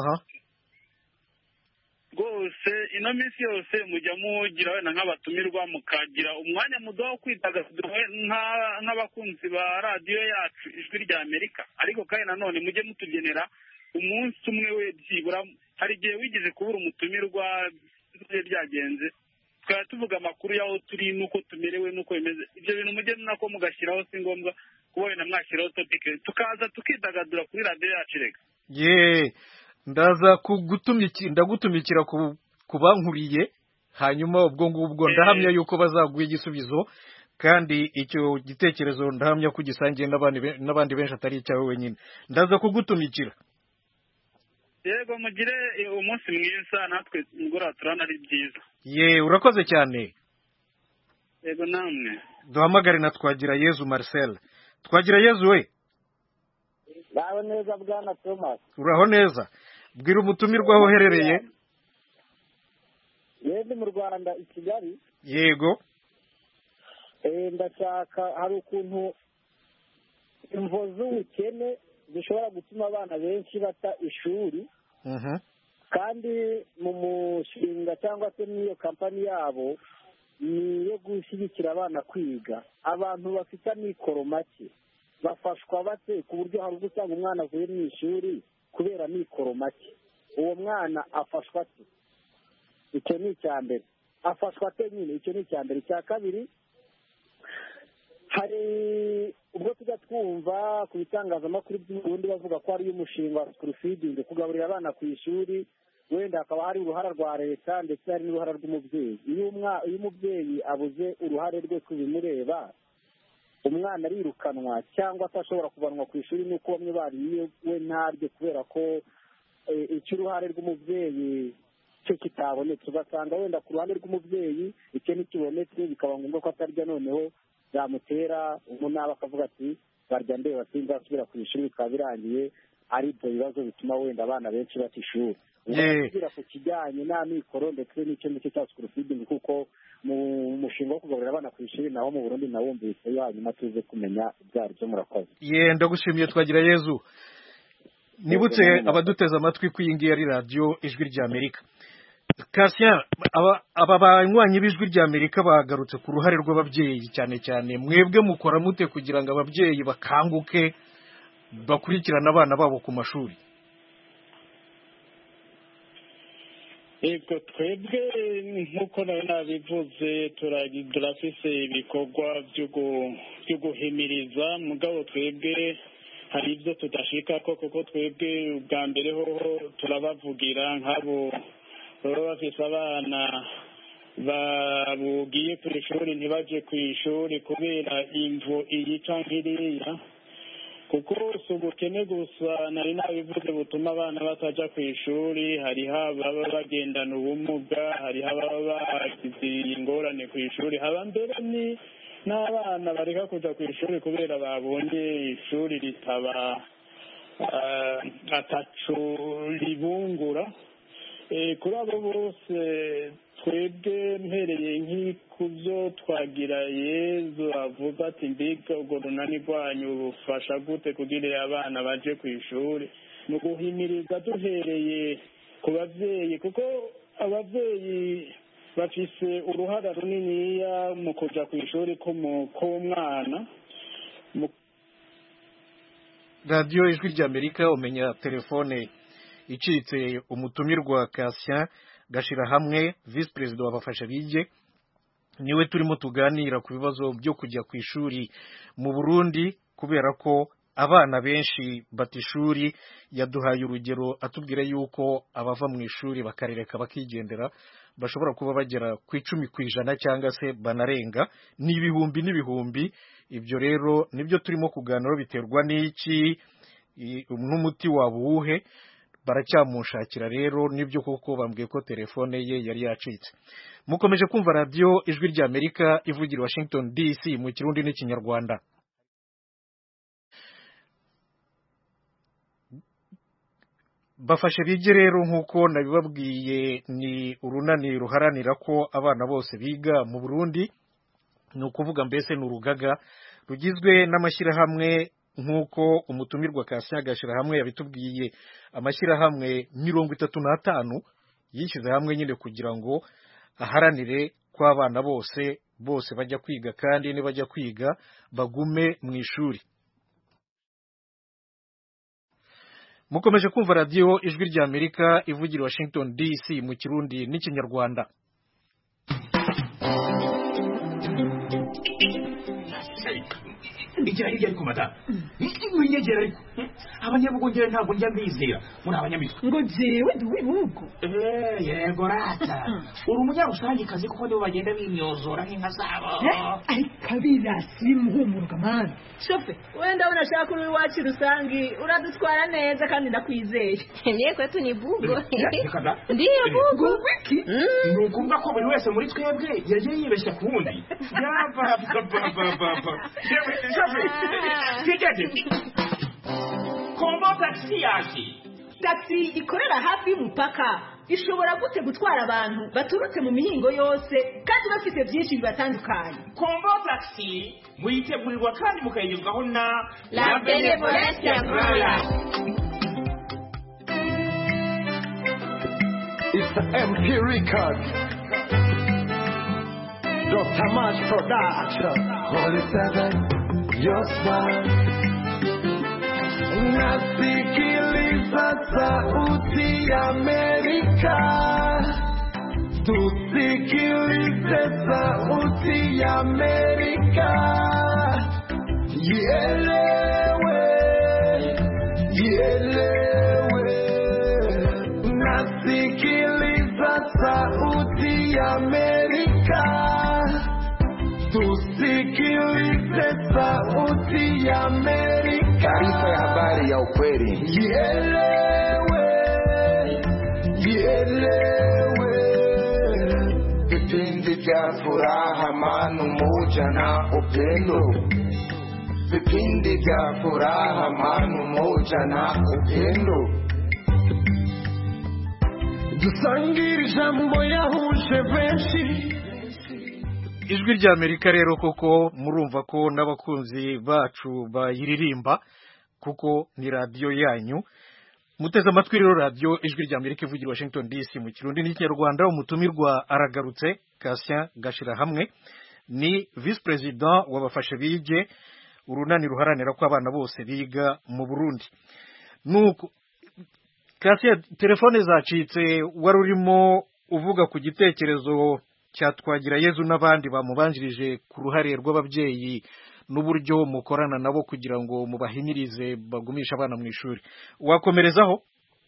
rwose ino minsi yose mujya mugira wenda nk'abatumirwa mukagira umwanya muto wo kwidagadura nk'abakunzi ba radiyo yacu ijwi rya Amerika ariko kandi nanone mujye mutugenera umunsi umwe we byibura hari igihe wigeze kubura umutumirwa byagenze twari tuvuga amakuru y'aho turi n'uko tumerewe n'uko bimeze ibyo bintu mujye nako mugashyiraho si ngombwa kuba wenda mwashyiraho topike tukaza tukidagadura kuri radiyo yacu reka ye ndaza kugutumikira ndagutumikira ku bankuriye hanyuma ubwo ngubwo ndahamya yuko bazaguha igisubizo kandi icyo gitekerezo ndahamya ko gisangiye n'abandi benshi atari icyawe wenyine ndaza kugutumikira yego mugire umunsi mwiza natwe mugora turana ari byiza ye urakoze cyane yego namwe duhamagare na Twagira Yezu Marcel Twagira Yezu we baho neza bwana Thomas uraho neza bwira umutumirwa aho uherereye yego mu Rwanda i Kigali yego eh ndashaka hari ukuntu imvo z'ubukene zishobora gutuma abana benshi bata ishuri kandi mu mushinga cyangwa se n'iyo kampani yabo ni iyo gushyigikira abana kwiga abantu bafite amikoro make bafashwa bate ku buryo hari ubwo usanga umwana avuye mu ishuri kubera amikoro make uwo mwana afashwa ate icyo ni icya mbere afashwa ate nyine icyo ni icya mbere icya kabiri hari ubwo tujya twumva ku bitangazamakuru by'uburundi bavuga ko ari umushinga wa school feeding kugaburira abana ku ishuri wenda hakaba hari uruhara rwa leta ndetse hari n'uruhara rw'umubyeyi iyo umubyeyi abuze uruhare rwe ku bimureba umwana arirukanwa cyangwa atashobora kuvanwa ku ishuri n'uko bamwe bariye we ntaryo kubera ko icyo uruhare rw'umubyeyi cyo kitabonetse ugasanga wenda ku ruhande rw'umubyeyi icyo ntikibonetse bikaba ngombwa ko atarya noneho byamutera umunaba akavuga ati barya ndeba sinzasubira ku ishuri bikaba birangiye ari ibyo bibazo bituma wenda abana benshi bata ishuri ubwira ku kijyanye n'amikoro ndetse n'icyo ngicyo cya school feeding kuko mu mushinga wo kugaburira abana ku ishuri naho mu Burundi nawumvise hanyuma tuze kumenya ibyari byo murakoze ye ndagushimiye Twagira Yezu nibutse abaduteze amatwi ko iyi ngiyi ari radiyo ijwi rya Amerika Cassien aba banywanyi b'ijwi rya Amerika bagarutse ku ruhare rw'ababyeyi cyane cyane mwebwe mukora mute kugira ngo ababyeyi bakanguke bakurikirana abana babo ku mashuri yego twebwe nk'uko nawe nabivuze turafise ibikorwa byo guhimiriza mugabo twebwe hari ibyo tudashika ko kuko twebwe ubwa mbere hoho turabavugira nk'abo baba bafise abana babugiye ku ishuri ntibaje ku ishuri kubera imvo iyi canke iriya kuko si ubukene gusa nari nabivuze butuma abana bataja ku ishuri hariho ababa bagendana ubumuga hariho ababa bagize ingorane ku ishuri haba mbere ni n'abana bareka kuja ku ishuri kubera babonye ishuri ritaba ataco ribungura kuri abo bose twebwe mpereye nk'ku byo twagira yezu avuga ati mbega urwo runani rwanyu rufasha gute kugira abana baje ku ishuri ni uguhimiriza duhereye ku babyeyi kuko ababyeyi bafise uruhara runiniya mu kuja ku ishuri k'umwana. radiyo ijwi ry'amerika umenya telefone icitse umutumirwa Cassien Gashirahamwe visi perezida wabafasha bige niwe turimo tuganira ku bibazo byo kujya ku ishuri mu Burundi kubera ko abana benshi bata ishuri. Yaduhaye urugero atubwira yuko abava mu ishuri bakarereka bakigendera bashobora kuba bagera ku icumi ku ijana cyangwa se banarenga n'ibihumbi n'ibihumbi. Ibyo rero nibyo turimo kuganira biterwa n'iki n'umuti waba uwuhe baracyamushakira rero nibyo koko bambwiye ko telefone ye yari yacitse. Mukomeje kumva radiyo ijwi ry'Amerika ivugira Washington D C mu Kirundi n'Ikinyarwanda. Bafashe bige rero nk'uko nabibabwiye ni urunani ruharanira ko abana bose biga mu Burundi. Ni ukuvuga mbese ni urugaga rugizwe n'amashyirahamwe nk'uko umutumirwa Cassien Gashirahamwe yabitubwiye. Amashyirahamwe mirongo itatu n'atanu yishyize hamwe nyine kugira ngo aharanire ko abana bose bose bajya kwiga kandi nibajya kwiga bagume mu ishuri. Mukomeje kumva radiyo ijwi ry'Amerika ivugira Washington D C mu Kirundi n'Ikinyarwanda. Igira hirya ariko mata winyegera ariko abanyabugongera ntabwo njya mbizera muri abanyamitwe ngo jewe ndi wibugo eh yego rata uri umunyarusangi kazi kuko nibo bagenda bimyozora nk'inka zabo ari kabira simuhumurwa man shofe wenda unashaka uri wacu rusangi uradutwara neza kandi ndakwizeye niye kwetu ni bugo ndiye bugo wiki ni ukuvuga ko buri wese muri twebwe yagiye yibeshya ku wundi yava baba baba kombo taxi yaki taxi ikorera hafi y'umupaka ishobora gute gutwara abantu baturutse mu mihingo yose kandi bafite byinshi bibatandukanye. Kombo taxi muyitegurirwa kandi mukayigezwaho na La Benevolencia Royal. It's the M P record. Doctor Mash Production. Holy Seven, your smile. Nasikiliza sauti ya Amerika. Tusikilize sauti ya Amerika. Ielewe, ielewe. Nasikiliza sauti ya Amerika. Tusikilize sauti ya Amerika. Taarifa ya habari ya ukweli. Ielewe, ielewe. Vipindi vya furaha, amani, umoja na upendo. Vipindi vya furaha, amani, umoja na upendo. Dusangire ijambo yahuje benshi. Ijwi ry'Amerika rero koko murumva ko n'abakunzi bacu bayiririmba kuko ni radiyo yanyu. Muteze amatwi rero radiyo ijwi ry'Amerika ivugira Washington D C mu Kirundi n'Ikinyarwanda. Umutumirwa aragarutse. Cassien Gashirahamwe ni vice president wabafasha bige urunani ruharanira ko abana bose biga mu Burundi. Nuko Cassien, telefone zacitse wari urimo uvuga ku gitekerezo cyatwagira Yezu n'abandi bamubanjirije ku ruhare rw'ababyeyi n'uburyo mukorana nabo kugira ngo mubahimirize bagumisha abana mu ishuri. Wakomerezaho?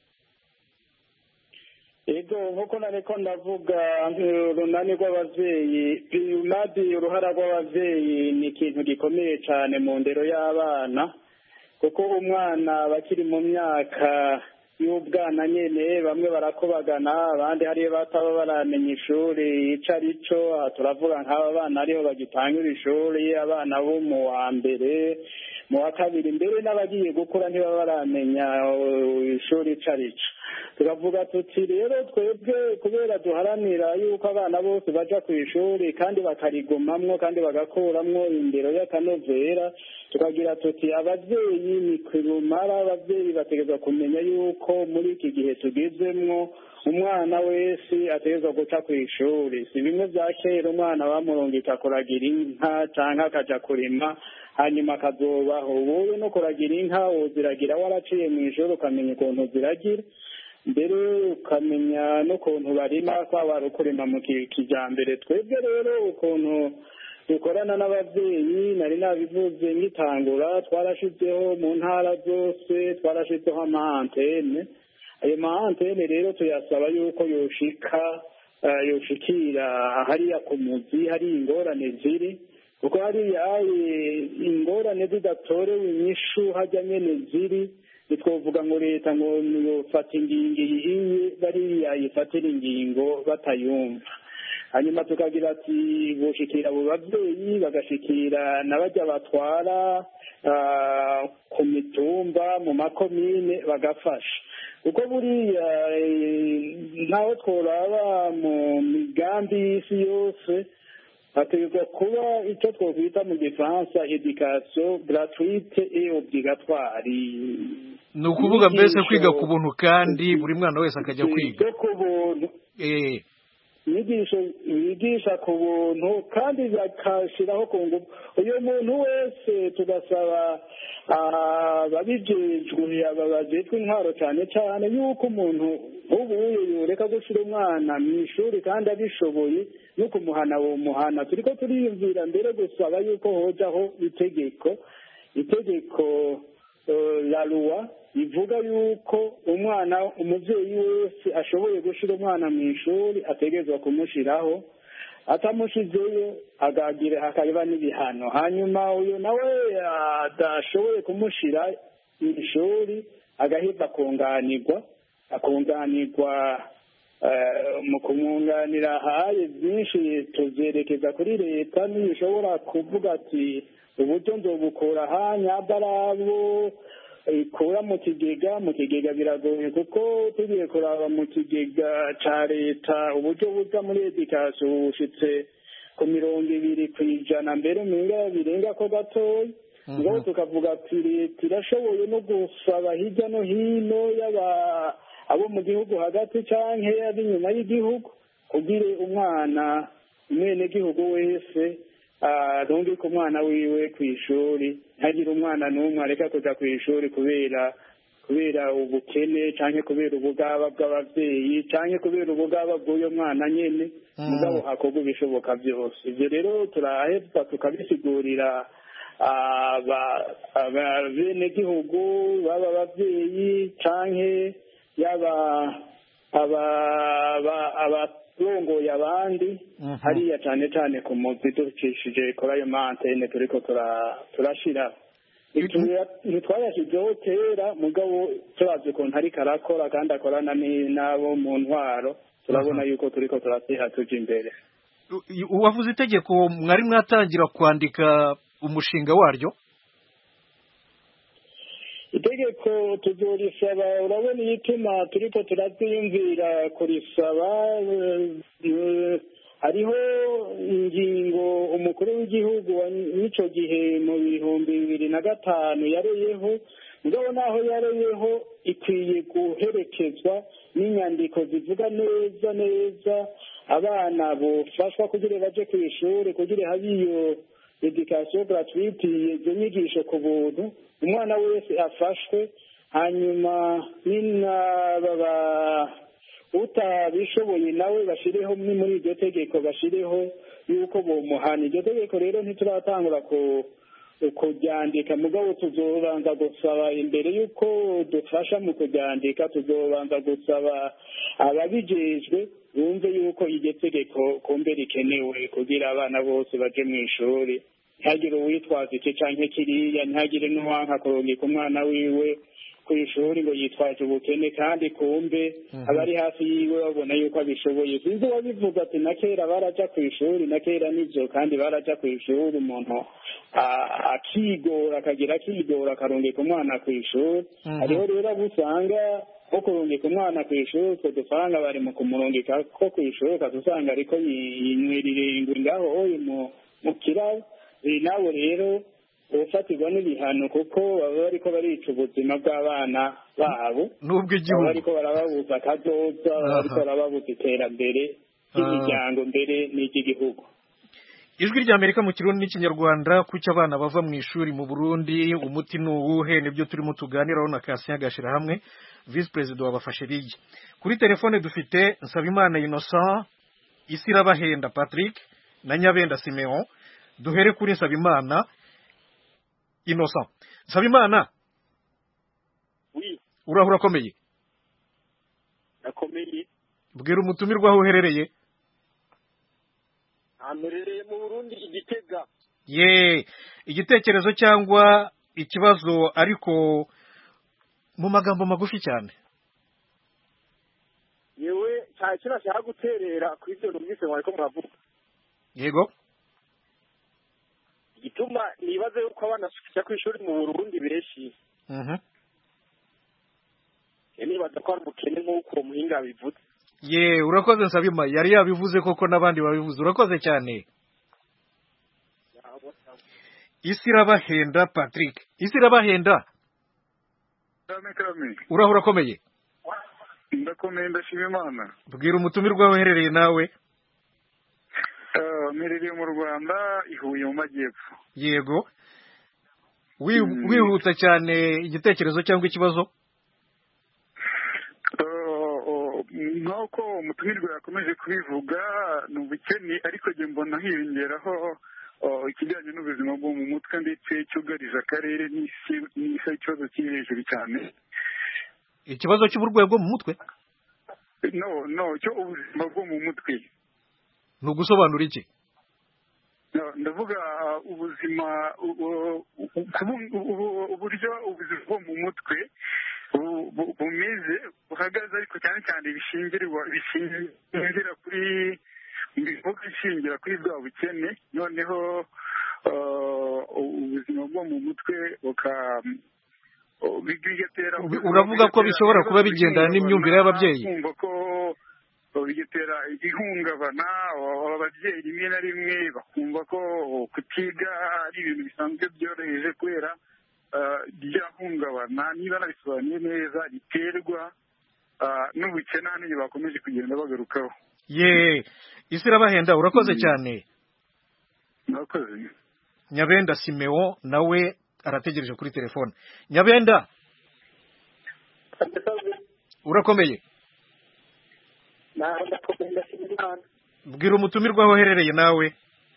Ego nkuko nareko ndavuga urunani rw'abavyeyi unadi uruhara rw'abavyeyi ni ikintu gikomeye cyane mu ndero y'abana kuko umwana bakiri mu myaka y'ubwana nyene bamwe barakobagana abandi hariyo bataba baramenya ishuri ico arico turavuga nk'aba bana ariho bagitangura ishuri abana bo mu wa mbere mu wa kabiri mbere n'abagiye gukura ntibaba baramenya ishuri ico arico tukavuga tuti rero twebwe kubera duharanira yuko abana bose baja ku ishuri kandi bakarigumamwo kandi bagakuramwo indero y'akanovera tukagira tuti abavyeyi ni kirumara abavyeyi bategerezwa kumenya yuko muri iki gihe tugezemwo umwana wese ategerezwa guca ku ishuri si bimwe vya kera umwana bamurungika kuragira inka canke akaja kurima hanyuma akazobaho wowe no kuragira inka woziragira waraciye mw'ijoro ukamenya ukuntu ziragira mbere ukamenya n'ukuntu barima kwaba ari ukurima mu kijambere twebwe rero ukuntu dukorana n'abavyeyi nari nabivuze ngitangura twarashizeho mu ntara zose twarashizeho amahantene ayo mahantene rero tuyasaba yuko yoshika yoshikira hariya ku muzi hari ingorane ziri kuko hariya ingorane zidatorewe inyishu hajya nyene ziri ntitwovuga ngo leta ngo yofata ingingo iyihiye bariya yifatira ingingo batayumva hanyuma tukagira ati boshikira abo bavyeyi bagashikira n'abajya batwara ku mitumba mu makomine bagafasha kuko buriya ntaho tworaba mu migambi y'isi yose hategerezwa kuba icyo twokwita mu gifaransa education gratuite et obligatoire ni ukuvuga mbese kwiga ku buntu kandi buri mwana wese akajya kwiga ku buntu inyigisho yigisha ku buntu kandi bakashyiraho ku ngufu uyu muntu wese tugasaba ababijejwe aba bajejwe intwaro cyane cyane yuko umuntu nk'ubuye yoreka gushyira umwana mu ishuri kandi abishoboye no kumuhana uwo muhana turi ko turiyumvira mbere gusaba yuko hojaho itegeko itegeko la loi ivuga yuko umwana umuvyeyi wese ashoboye gushira umwana mu ishuri ategerezwa kumushiraho atamushizeyo agagira hakaba n'ibihano hanyuma uyu nawe adashoboye kumushira mu ishuri agaheza akunganirwa akunganirwa mu kumwunganira haye byinshi tuvyerekeza kuri leta nishobora kuvuga ati uburyo nzobukura hanyabarabo ikura mu kigega mu kigega biragoye kuko tugiye kuraba mu kigega ca leta uburyo buza muri education bushitse ku mirongo ibiri kw'ijana mbere minga birenga ko gatoya ngo tukavuga ati leta irashoboye no gusaba hirya no hino y'aba abo mu gihugu hagati canke ab'inyuma y'igihugu kugira umwana umwenegihugu wese arungika umwana wiwe ku ishuri ntagire umwana n'umwe areka kuja ku ishuri kubera kubera ubukene canke kubera ubugaba bw'abavyeyi canke kubera ubugaba bw'uyo mwana nyene mugabo hakorwa ibishoboka byose ivyo rero turaheza tukabisigurira abenegihugu baba abavyeyi canke yaba abarongoye abandi hariya cane cane ku muzi ducishije kuri ayo mantene turiko turashira ntitwayashyizeho kera mugabo turazi ukuntu ariko arakora kandi akorana n'abo mu ntwaro turabona yuko turiko turasiha tuja imbere wavuze itegeko mwari mwatangira kwandika umushinga waryo itegeko tuzorisaba urabona igituma turiko turaziyumvira kurisaba hariho ingingo umukuru w'igihugu w'ico gihe mu bihumbi bibiri na gatanu yareyeho mugabo naho yareyeho ikwiye guherekezwa n'inyandiko zivuga neza neza abana bofashwa kugira baje ku ishuri kugira habe iyo education gratuite izo nyigisho ku buntu umwana wese afashwe hanyuma n'ababa utabishoboye nawe bashireho muri iryo tegeko bashireho yuko bomuhana iryo tegeko rero ntituratangura ku kuryandika mugabo tuzobanza gusaba imbere y'uko dufasha mu kuryandika tuzobanza gusaba ababijejwe bumve yuko iryo tegeko kumbe rikenewe kugira abana bose baje mu ishuri ntihagire uwitwaza iki canke kiriya ntihagire n'uwanka kurungika umwana wiwe ku ishuri ngo yitwaje ubukene kandi kumbe abari hafi yiwe babona yuko abishoboye sinzi uwabivuga ati na kera baraja ku ishuri na kera nivyo kandi baraja ku ishuri umuntu akigora akagira akigora akarungika umwana ku ishuri hariho rero abo usanga nko kurungika umwana ku ishuri utwo dufaranga bari mu kumurungika ko ku ishuri ukaza usanga ariko yinywirira ingwe ngaho oyi mu kirabo nabo rero ufatirwa n'ibihano kuko baba bariko barica ubuzima bw'abana babo n'ubwo igihugu baba bariko barababuza akazoza baba bariko barababuza iterambere ry'imiryango mbere n'iry'igihugu. Ijwi rya Amerika mu Kirundi n'Ikinyarwanda kuki abana bava mu ishuri mu Burundi umuti nuwuhe nibyo turimo tuganiraho na Kasien Gashira hamwe Vice President wabafashe rigi. Kuri telefone dufite Nsabimana Innocent, Isirabahenda Patrick na Nyabenda Simeon. Duhere kuri Nsabimana Innocent. Nsabimana, oui, urahura komeye? Nakomeye. Bwira umutumirwa aho uherereye? Amerereye mu Burundi Igitega. Ye, igitekerezo cyangwa ikibazo ariko mu magambo magufi cyane. Yewe cya kina cya guterera kuri byo numvise mwariko muravuga. Yego. Igituma nibaze yuko abana bashika ku ishuri mu Burundi beshi. Mhm. Eni badakora ubukene nk'uko muhinga bivuze. Ye, urakoze Nsabima, yari yabivuze koko nabandi babivuze. Urakoze cyane. Isirabahenda Patrick. Isirabahenda. Kame urahura komeye? Ndakomeye ndashima Imana. Bwira umutumirwa weherereye nawe. Eh, merereye mu Rwanda ihuye mu majyepfo. Yego. Wihuta cyane igitekerezo cyangwa ikibazo? Nk'uko umutumirwa yakomeje kubivuga ni ubukene ariko njye mbona hiyongeraho ikijyanye n'ubuzima bwo mu mutwe ndetse cyugarije akarere n'isi n'isi ikibazo kiri hejuru cyane. Ikibazo cy'uburwayi bwo mu mutwe? No no cyo ubuzima bwo mu mutwe. Ni ugusobanura iki? Ndavuga ubuzima uburyo ubuzima bwo mu mutwe bumeze buhagaze ariko cyane cyane bishingirwa bishingira kuri bivuga bishingira kuri bwa bukene noneho ubuzima bwo mu mutwe buka bigatera uravuga ko bishobora kuba bigendana n'imyumvire y'ababyeyi kumva ko bigatera igihungabana ababyeyi rimwe na rimwe bakumva ko kutiga ari ibintu bisanzwe byoroheje kubera ryahungabana niba nabisobanuye neza riterwa n'ubukene n'ibyo bakomeje kugenda bagarukaho. Ye, Isirabahenda urakoze cyane. Nakoze. Nyabenda Simeon nawe arategereje kuri telefone. Nyabenda. Urakomeye? Na ndakomeye Imana. Bwira umutumirwa aho uherereye nawe.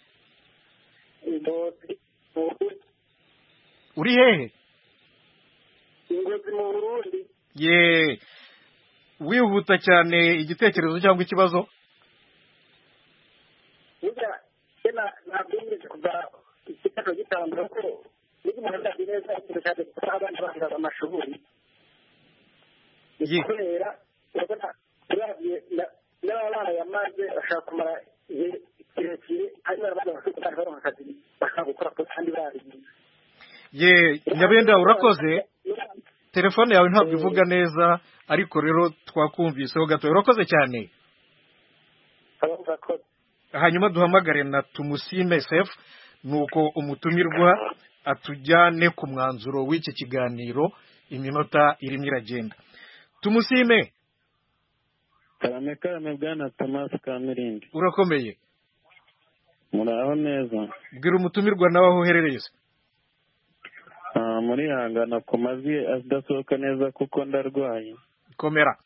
Uri hehe? Ingozi mu Burundi. Ye. Wihuta cyane igitekerezo cyangwa ikibazo? Uja kena nabwiriza kuva ikitano gitambura ko nigi muhanda bineza cyane abana bahiga amashuri. Kubera urabona yagiye n'abana yamaze bashaka kumara kirekire hanyuma abana bashaka gukora akazi bashaka gukora kandi bari. Ye, Nyabenda urakoze. Telefone yawe ntabwo ivuga neza ariko rero twakumviseho gato. Urakoze cyane. Hanyuma duhamagare na Tumusime Sef nuko umutumirwa atujyane ku mwanzuro w'iki kiganiro iminota irimo iragenda. Tumusime. Karame karame bwana Thomas Kamirindi. Urakomeye? Muraho neza. Bwira umutumirwa nawe aho uherereye se. Ah, muri hangana ku mazi adasohoka neza kuko ndarwaye. Komera.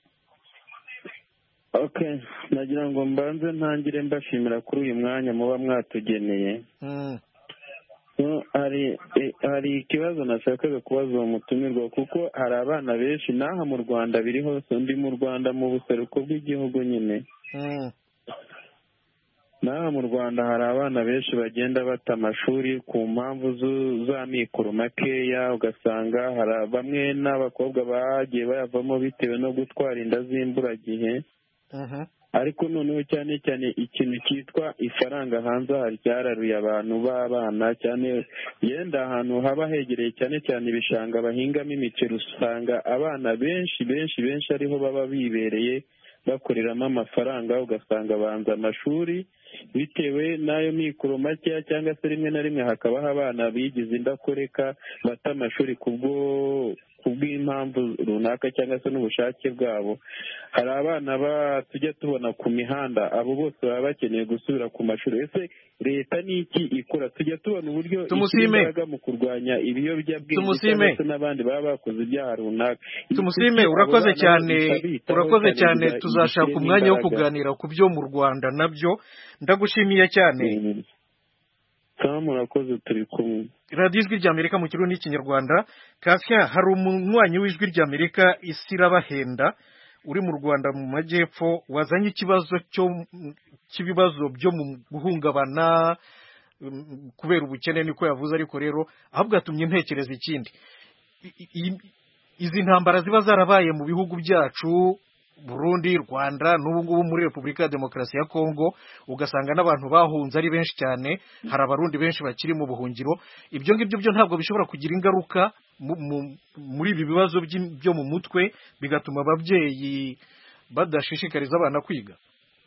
Okay, nagira ngo mbanze ntangire mbashimira kuri uyu mwanya muba mwatugeneye. Mm. So, hari hari ikibazo nashakaga kubaza uwo mutumirwa kuko hari abana benshi naha mu Rwanda biri hose ndi mu Rwanda mu buseruko bw'igihugu nyine. Mm. n'aha mu rwanda hari abana benshi bagenda bata amashuri ku mpamvu za mikoro makeya, ugasanga hari bamwe n'abakobwa bagiye bayavamo bitewe no gutwara inda z'imburagihe. Ariko noneho cyane cyane ikintu cyitwa ifaranga hanze aha ryararuye abantu b'abana cyane, yenda ahantu haba hegereye cyane cyane ibishanga bahingamo imiceri, usanga abana benshi benshi benshi ariho baba bibereye bakoreramo amafaranga, ugasanga banza amashuri bitewe n'ayo mikoro makeya, cyangwa se rimwe na rimwe hakabaho abana bigize indakoreka bata amashuri kubwo kubw'impamvu runaka cyangwa se n'ubushake bwabo. Hari abana tujya tubona ku mihanda, abo bose baba bakeneye gusubira ku mashuri. Ese leta ni iki ikora? Tujya tubona uburyo imbaraga mu kurwanya ibiyobyabwenge cyangwa se n'abandi baba bakoze ibyaha runaka. Tumusime, urakoze cyane, urakoze cyane. Tuzashaka umwanya wo kuganira ku byo mu Rwanda nabyo. Ndagushimiye cyane. Murakoze, turi kumwe. radiyo ijwi ry'Amerika mu kirundi n'ikinyarwanda. Kasya, hari umunywanyi w'ijwi ry'Amerika Isirabahenda uri mu Rwanda mu majyepfo wazanye ikibazo cyo cy'ibibazo byo mu guhungabana kubera ubukene, niko yavuze. Ariko rero ahubwo atumye ntekereza ikindi, izi ntambara ziba zarabaye mu bihugu byacu Burundi, Rwanda, n'ubu ngubu muri Repubulika ya Demokarasi ya Kongo, ugasanga n'abantu bahunze ari benshi cyane. Hari abarundi benshi bakiri mu buhungiro. Ibyo ngibyo byo ntabwo bishobora kugira ingaruka muri ibi bibazo byo mu mutwe, bigatuma ababyeyi badashishikariza abana kwiga?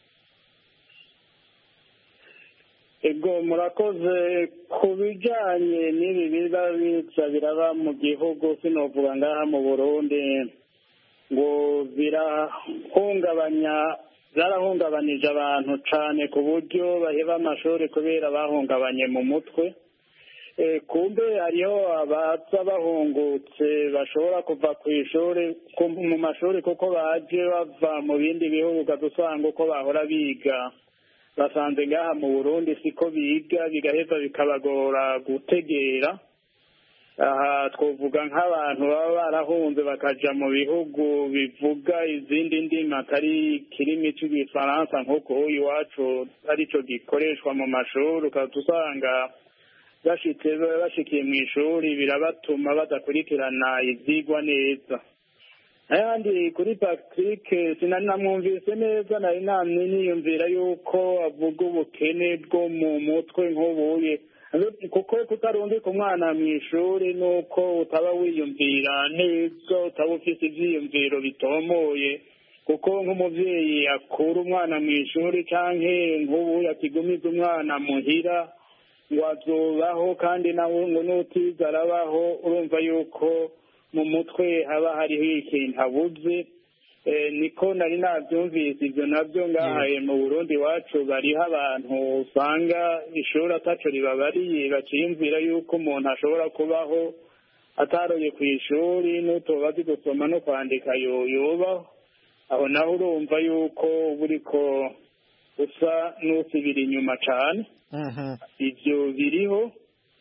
Ego, murakoze. Ku bijyanye n'ibi biba biza biraba mu gihugu, sinovuga ngaha mu Burundi ngo birahungabanya, byarahungabanije abantu cyane ku buryo baheba amashuri kubera bahungabanye mu mutwe. Kumbe hariho abaza bahungutse bashobora kuva ku ishuri mu mashuri kuko baje bava mu bindi bihugu, ugasanga uko bahora biga basanze ngaha mu Burundi siko biga, bigaheza bikabagora gutegera. Aha twavuga nk'abantu baba barahunze bakaja mu bihugu bivuga izindi ndimi atari kirimi cy'igifaransa, nk'uko iwacu aricyo gikoreshwa mu mashuri, ukazusanga bashitse bashikiye mu ishuri birabatuma badakurikirana ivyigwa neza. Ayandi kuri Patrick sinari namwumvise neza, nari namye niyumvira yuko avuga ubukene bwo mu mutwe nk'ubuye, kuko kutarungika umwana mu ishuri nuko utaba wiyumvira neza, utaba ufite ivyiyumviro bitomoye. Kuko nk'umuvyeyi akura umwana mu ishuri canke nk'ubu yakigumiza umwana muhira ngo azobaho kandi nawe ngo n'utiza arabaho, urumva yuko mu mutwe haba hariho ikintu abuze. Niko nari nabyumvise ibyo nabyo ngahaye mu Burundi wacu bariho abantu usanga ishuri ataco ribabariye, bakiyumvira yuko umuntu ashobora kubaho ataroye ku ishuri, n'utoba azi gusoma no kwandika yobaho. Aho naho urumva yuko buriko usa n'usubira inyuma cane. Ibyo biriho.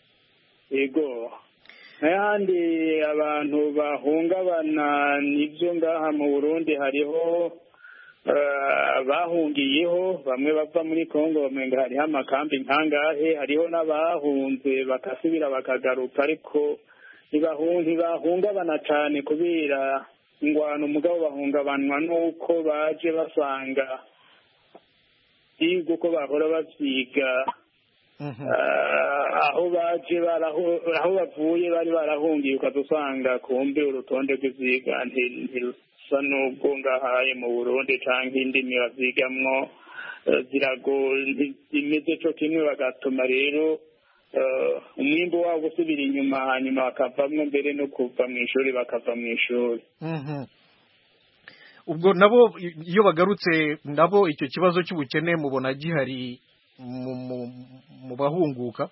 Ego, n'ahandi abantu bahungabana nibyo ngaha mu Burundi hariho bahungiyeho, bamwe bava muri Kongo, bamwe hariho amakambi nkangahe, hariho n'abahunze bakasubira bakagaruka, ariko ntibahungabana cyane kubera ingwano, umugabo bahungabanwa n'uko baje basanga biga uko bahora bavyiga. Aho baje aho bavuye bari barahungiye, ukadusanga kumbe urutonde rw'ivyiga ntirusa n'ubwo ngahaye mu Burundi canke indimi bavyigamwo zimeze co kimwe, bagatuma rero umwimbu wabo usubira inyuma, hanyuma bakavamwo mbere no kuva mu ishuri bakava mu ishuri. Ubwo nabo iyo bagarutse nabo icyo kibazo cy'ubukene mubona gihari mu bahunguka?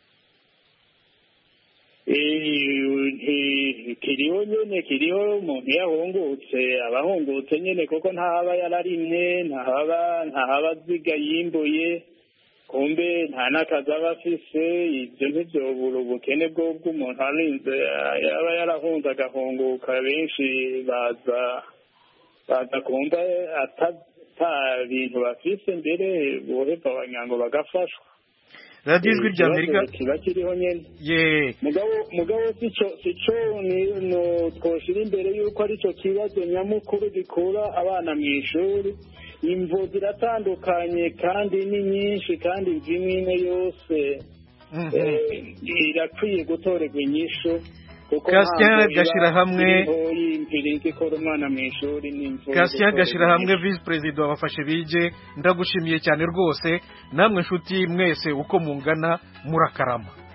Kiriho nyene, kiriho. Umuntu yahungutse abahungutse nyene kuko ntahaba yararimye, ntahaba ntahaba aziga yimbuye, kumbe nta n'akazi aba afise. Ibyo ntivyobura ubukene bwo bw'umuntu arinze yaba yarahunze agahunguka. Benshi baza baza kumva ata bintu bafise mbere boheva abanyango bagafashwa radiyo ijwi rya amerika kiba kiriho nyene ye mugabo mugabo sico sico ni no twoshira imbere yuko ari cyo kibazo nyamukuru gikura abana mu ishuri imvo ziratandukanye kandi ni nyinshi kandi zimwe yose irakwiye gutorerwa inyishu Kasya gashira hamwe Kasya gashira hamwe vice president wabafashe bije ndagushimiye cyane rwose namwe nshuti mwese uko mungana murakarama